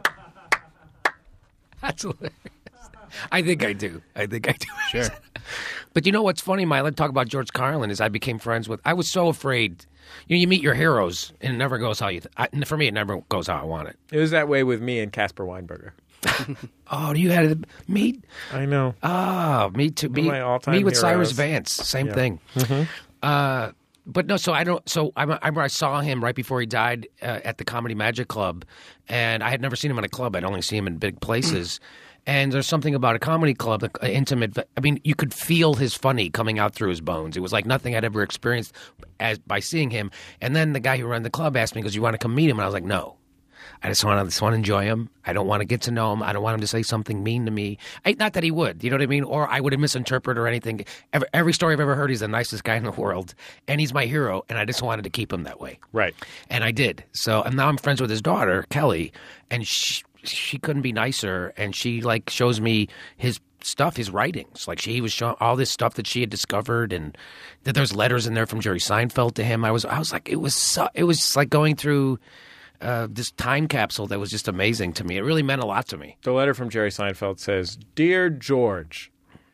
That's hilarious. I think I do. I think I do. Sure. But you know what's funny, Mike? Talk about George Carlin is I became friends with. I was so afraid. You know, you meet your heroes, and it never goes how you. Th- I, for me, it never goes how I want it. It was that way with me and Casper Weinberger. Oh, you had me? I know. Oh, me too. One of Me, my all-time me with Cyrus heroes. Vance, same Yeah. thing. Mhm. Uh, but no, so I don't. So I, I remember I saw him right before he died uh, at the Comedy Magic Club, and I had never seen him in a club. I'd only seen him in big places. And there's something about a comedy club, an intimate. I mean, you could feel his funny coming out through his bones. It was like nothing I'd ever experienced as by seeing him. And then the guy who ran the club asked me, "Goes, you want to come meet him?" And I was like, "No, I just want to just want to enjoy him. I don't want to get to know him. I don't want him to say something mean to me. I, not that he would, you know what I mean? Or I would have misinterpreted or anything. Every, every story I've ever heard, he's the nicest guy in the world, and he's my hero. And I just wanted to keep him that way, right? And I did. So, and now I'm friends with his daughter, Kelly, and she, she couldn't be nicer. And she like shows me his stuff, his writings. Like she was showing all this stuff that she had discovered, and that there's letters in there from Jerry Seinfeld to him. I was, I was like, it was, so, it was like going through. Uh, this time capsule that was just amazing to me. It really meant a lot to me. The letter from Jerry Seinfeld says, "Dear George,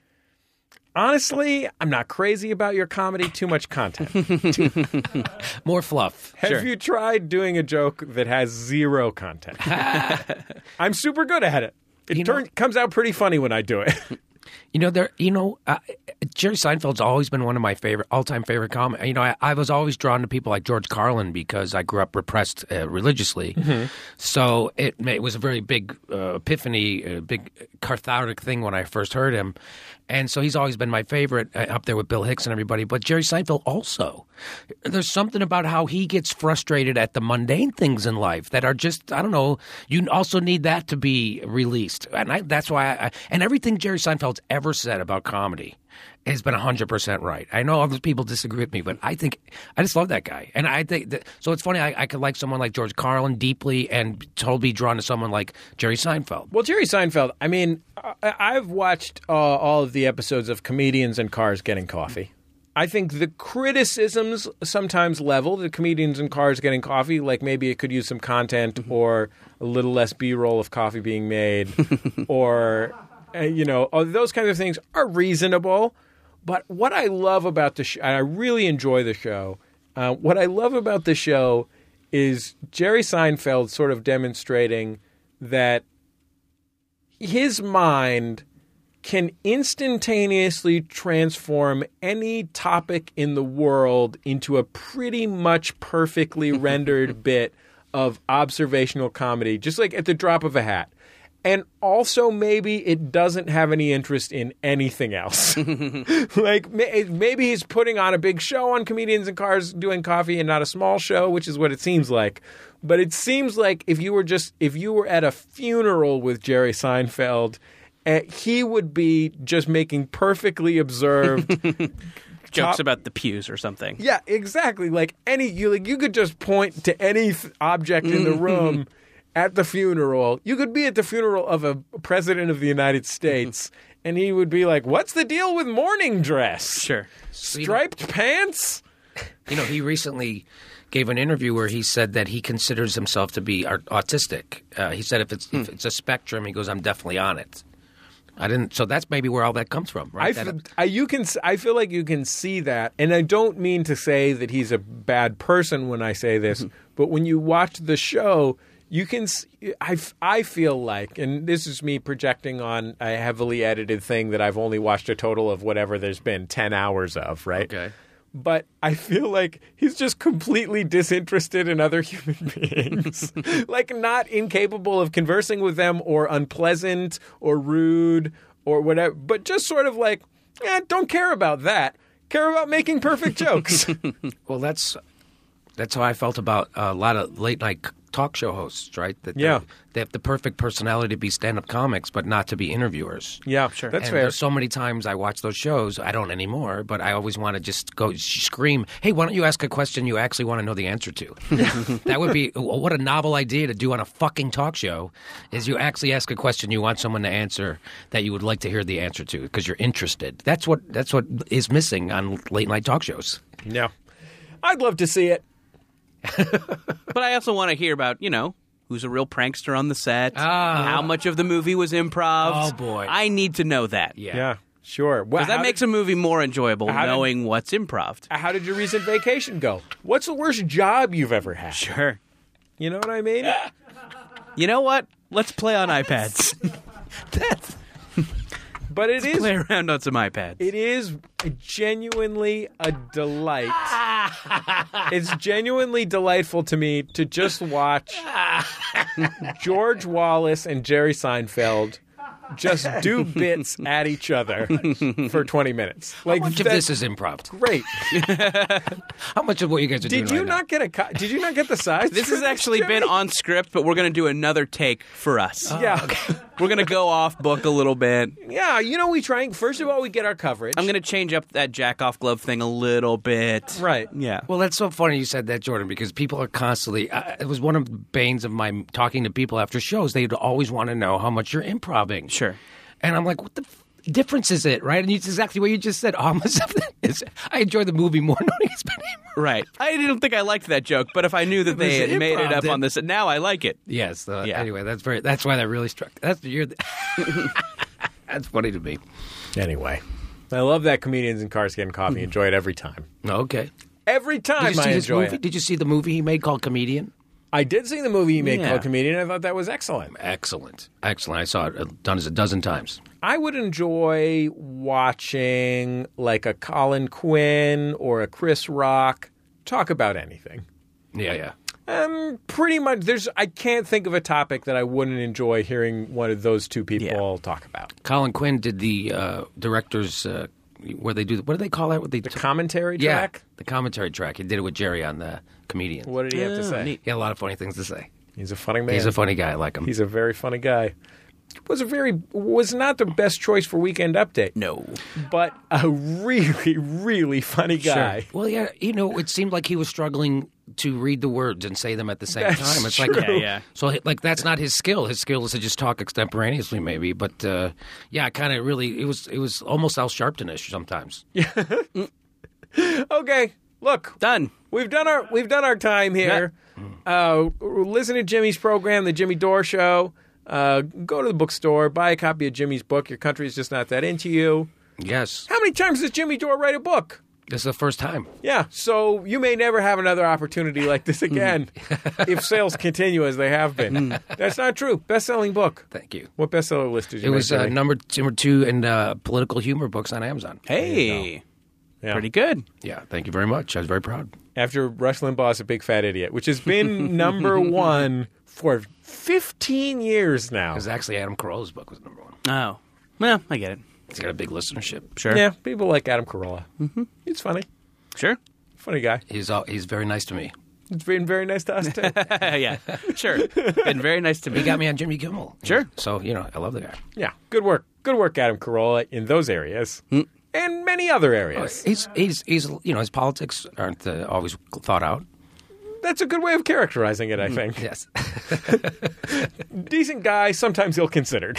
honestly, I'm not crazy about your comedy. Too much content. More fluff. Have Sure. you tried doing a joke that has zero content? I'm super good at it. It You turn, know- comes out pretty funny when I do it." You know, there. You know, uh, Jerry Seinfeld's always been one of my favorite, all-time favorite comics. You know, I, I was always drawn to people like George Carlin because I grew up repressed uh, religiously. Mhm. So it, it was a very big uh, epiphany, a big cathartic thing when I first heard him. And so he's always been my favorite, uh, up there with Bill Hicks and everybody. But Jerry Seinfeld also. There's something about how he gets frustrated at the mundane things in life that are just, I don't know, you also need that to be released. And I, that's why I, and everything Jerry Seinfeld's ever said about comedy has been one hundred percent right. I know other people disagree with me, but I think, I just love that guy. And I think that, so it's funny, I, I could like someone like George Carlin deeply and totally be drawn to someone like Jerry Seinfeld. Well, Jerry Seinfeld, I mean, I, I've watched uh, all of the episodes of Comedians in Cars Getting Coffee. I think the criticisms sometimes leveled at Comedians in Cars Getting Coffee, like maybe it could use some content or a little less B-roll of coffee being made or, uh, you know, uh, those kinds of things are reasonable. But what I love about the show, and I really enjoy the show, uh, what I love about the show is Jerry Seinfeld sort of demonstrating that his mind can instantaneously transform any topic in the world into a pretty much perfectly rendered bit of observational comedy, just like at the drop of a hat. And also maybe it doesn't have any interest in anything else. Like maybe he's putting on a big show on Comedians in Cars Doing Coffee and not a small show, which is what it seems like. But it seems like if you were just if you were at a funeral with Jerry Seinfeld, uh, he would be just making perfectly observed Jokes top- about the pews or something. Yeah, exactly. Like any you like you could just point to any th- object in the room. At the funeral, you could be at the funeral of a president of the United States, and he would be like, "What's the deal with morning dress? Sure, striped pants." You know, he recently gave an interview where he said that he considers himself to be art- autistic. Uh, he said if it's if it's a spectrum, he goes, "I'm definitely on it." I didn't. So that's maybe where all that comes from, I, right? f- That- I you can I feel like you can see that, and I don't mean to say that he's a bad person when I say this, but when you watch the show. You can, I, I feel like, and this is me projecting on a heavily edited thing that I've only watched a total of whatever there's been ten hours of, right? Okay. But I feel like he's just completely disinterested in other human beings. Like not incapable of conversing with them or unpleasant or rude or whatever, but just sort of like, eh, don't care about that. Care about making perfect jokes. Well, that's that's how I felt about a lot of late night talk show hosts, right? That Yeah. they have the perfect personality to be stand-up comics, but not to be interviewers. Yeah, sure. That's and fair. There's so many times I watch those shows. I don't anymore, but I always want to just go scream, "Hey, why don't you ask a question you actually want to know the answer to?" That would be what a novel idea to do on a fucking talk show. Is you actually ask a question you want someone to answer that you would like to hear the answer to because you're interested. That's what that's what is missing on late night talk shows. Yeah, I'd love to see it. But I also want to hear about, you know, who's a real prankster on the set, Ah. how much of the movie was improv. Oh, boy. I need to know that. Yeah. Yeah, sure. Well, Because that how makes did- a movie more enjoyable, How did- knowing what's improv. How did your recent vacation go? What's the worst job you've ever had? Sure. You know what I mean? You know what? Let's play on iPads. That's... But it is play around on some iPads. It is genuinely a delight. It's genuinely delightful to me to just watch George Wallace and Jerry Seinfeld just do bits at each other for twenty minutes. Like, How much of this is improv? Great. How much of what you guys are Did doing you right not get a? Co- did you not get the size? This has actually been on script, but we're going to do another take for us. Yeah. Okay. We're going to go off book a little bit. Yeah, you know, we try. First of all, we get our coverage. I'm going to change up that jack-off glove thing a little bit. Right. Yeah. Well, that's so funny you said that, Jordan, because people are constantly. Uh, it was one of the banes of my talking to people after shows. They'd always want to know how much you're improving. Sure. And I'm like, what the f- difference is it, right? And it's exactly what you just said. How much of it is, I enjoy the movie more knowing it's been improv. Right. I didn't think I liked that joke, but if I knew that It they was had made it up improv, on this, now I like it. Yes. Uh, Yeah. Anyway, that's very. That's why that really struck. That's you're. The, that's funny to me. Anyway, I love that Comedians in Cars Getting Coffee. Enjoy it every time. Okay. Every time Did you see I his enjoy movie? it. Did you see the movie he made called Comedian? I did see the movie he made Yeah. called Comedian. I thought that was excellent. Excellent. Excellent. I saw it uh, done as a dozen times. I would enjoy watching like a Colin Quinn or a Chris Rock talk about anything. Yeah, yeah. Um, pretty much. There's. I can't think of a topic that I wouldn't enjoy hearing one of those two people talk about. Colin Quinn did the uh, director's uh, where they do. What do they call that? What they The commentary yeah, track. the commentary track. He did it with Jerry on the Comedian. What did he have to say? He had a lot of funny things to say. He's a funny man. He's a funny guy. I like him. He's a very funny guy. Was a very was not the best choice for Weekend Update. No, but a really really funny guy. Sure. Well, yeah, you know, it seemed like he was struggling to read the words and say them at the same That's time. It's true. like, Yeah, yeah. So, like, that's not his skill. His skill is to just talk extemporaneously, maybe. But uh, yeah, kind of really, it was it was almost Al Sharpton-ish sometimes. Okay, look, done. We've done our we've done our time here. Uh, listen to Jimmy's program, the Jimmy Dore Show. Uh, go to the bookstore, buy a copy of Jimmy's book. Your country is just not that into you. Yes. How many times does Jimmy Dore write a book? This is the first time. Yeah, so you may never have another opportunity like this again if sales continue as they have been. That's not true. Best-selling book. Thank you. What bestseller list did you It make, was uh, Jimmy? number number two in uh, political humor books on Amazon. Hey, Yeah. pretty good. Yeah, thank you very much. I was very proud. After Rush Limbaugh's A Big Fat Idiot, which has been number one for fifteen years now. Because actually, Adam Carolla's book was number one. Oh, well, I get it. He's got a big listenership. Sure. Yeah, people like Adam Carolla. Mm-hmm. He's funny. Sure. Funny guy. He's uh, he's very nice to me. It's been very nice to us, too. Yeah, sure. Been very nice to me. He got me on Jimmy Kimmel. Sure. So, you know, I love the guy. Yeah, good work. Good work, Adam Carolla, in those areas. And many other areas. He's, he's, he's, you know, his politics aren't uh, always thought out. That's a good way of characterizing it, I think. Yes. Decent guy, sometimes ill-considered.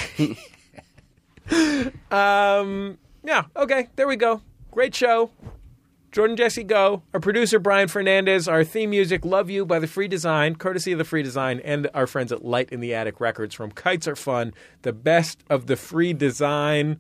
um, yeah, okay, there we go. Great show. Jordan Jesse Go. Our producer, Brian Fernandez. Our theme music, Love You by The Free Design, courtesy of The Free Design, and our friends at Light in the Attic Records from Kites Are Fun, the best of the free design.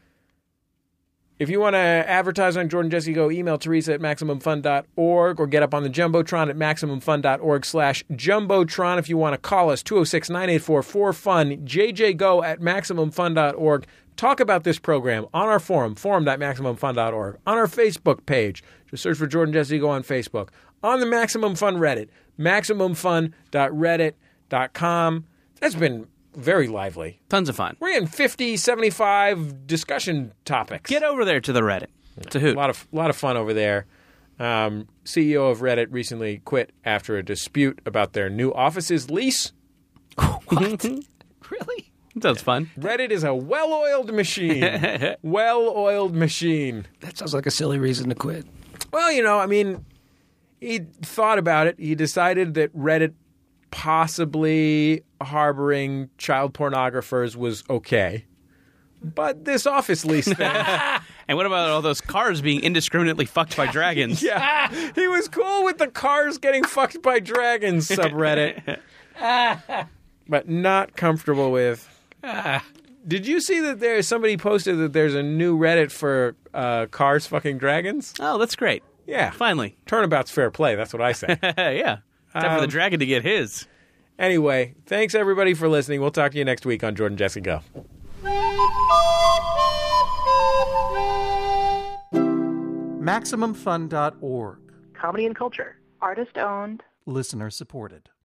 If you want to advertise on Jordan Jesse Go, email Teresa at Maximum Fun dot org or get up on the Jumbotron at Maximum Fun dot org slash Jumbotron. If you want to call us, two oh six, nine eight four, four fun, J J Go at Maximum Fun dot org. Talk about this program on our forum, forum dot Maximum Fun dot org, on our Facebook page. Just search for Jordan Jesse Go on Facebook. On the Maximum Fun Reddit, Maximum Fun dot reddit dot com. That's been very lively. Tons of fun. We're in fifty, seventy-five discussion topics. Get over there to the Reddit. It's a hoot. A lot of, lot of fun over there. Um, C E O of Reddit recently quit after a dispute about their new office's lease. What? Really? That's fun. Reddit is a well-oiled machine. well-oiled machine. That sounds like a silly reason to quit. Well, you know, I mean, he thought about it. He decided that Reddit possibly harboring child pornographers was okay. But this office lease thing... And what about all those cars being indiscriminately fucked by dragons? Yeah, he was cool with the cars getting fucked by dragons, subreddit. But not comfortable with... Did you see that there's somebody posted that there's a new Reddit for uh, cars fucking dragons? Oh, that's great. Yeah. Finally. Turnabout's fair play, that's what I say. Yeah. Time for the Um, dragon to get his. Anyway, thanks everybody for listening. We'll talk to you next week on Jordan Jesse Go. Maximum Fun dot org. Comedy and culture. Artist owned. Listener supported.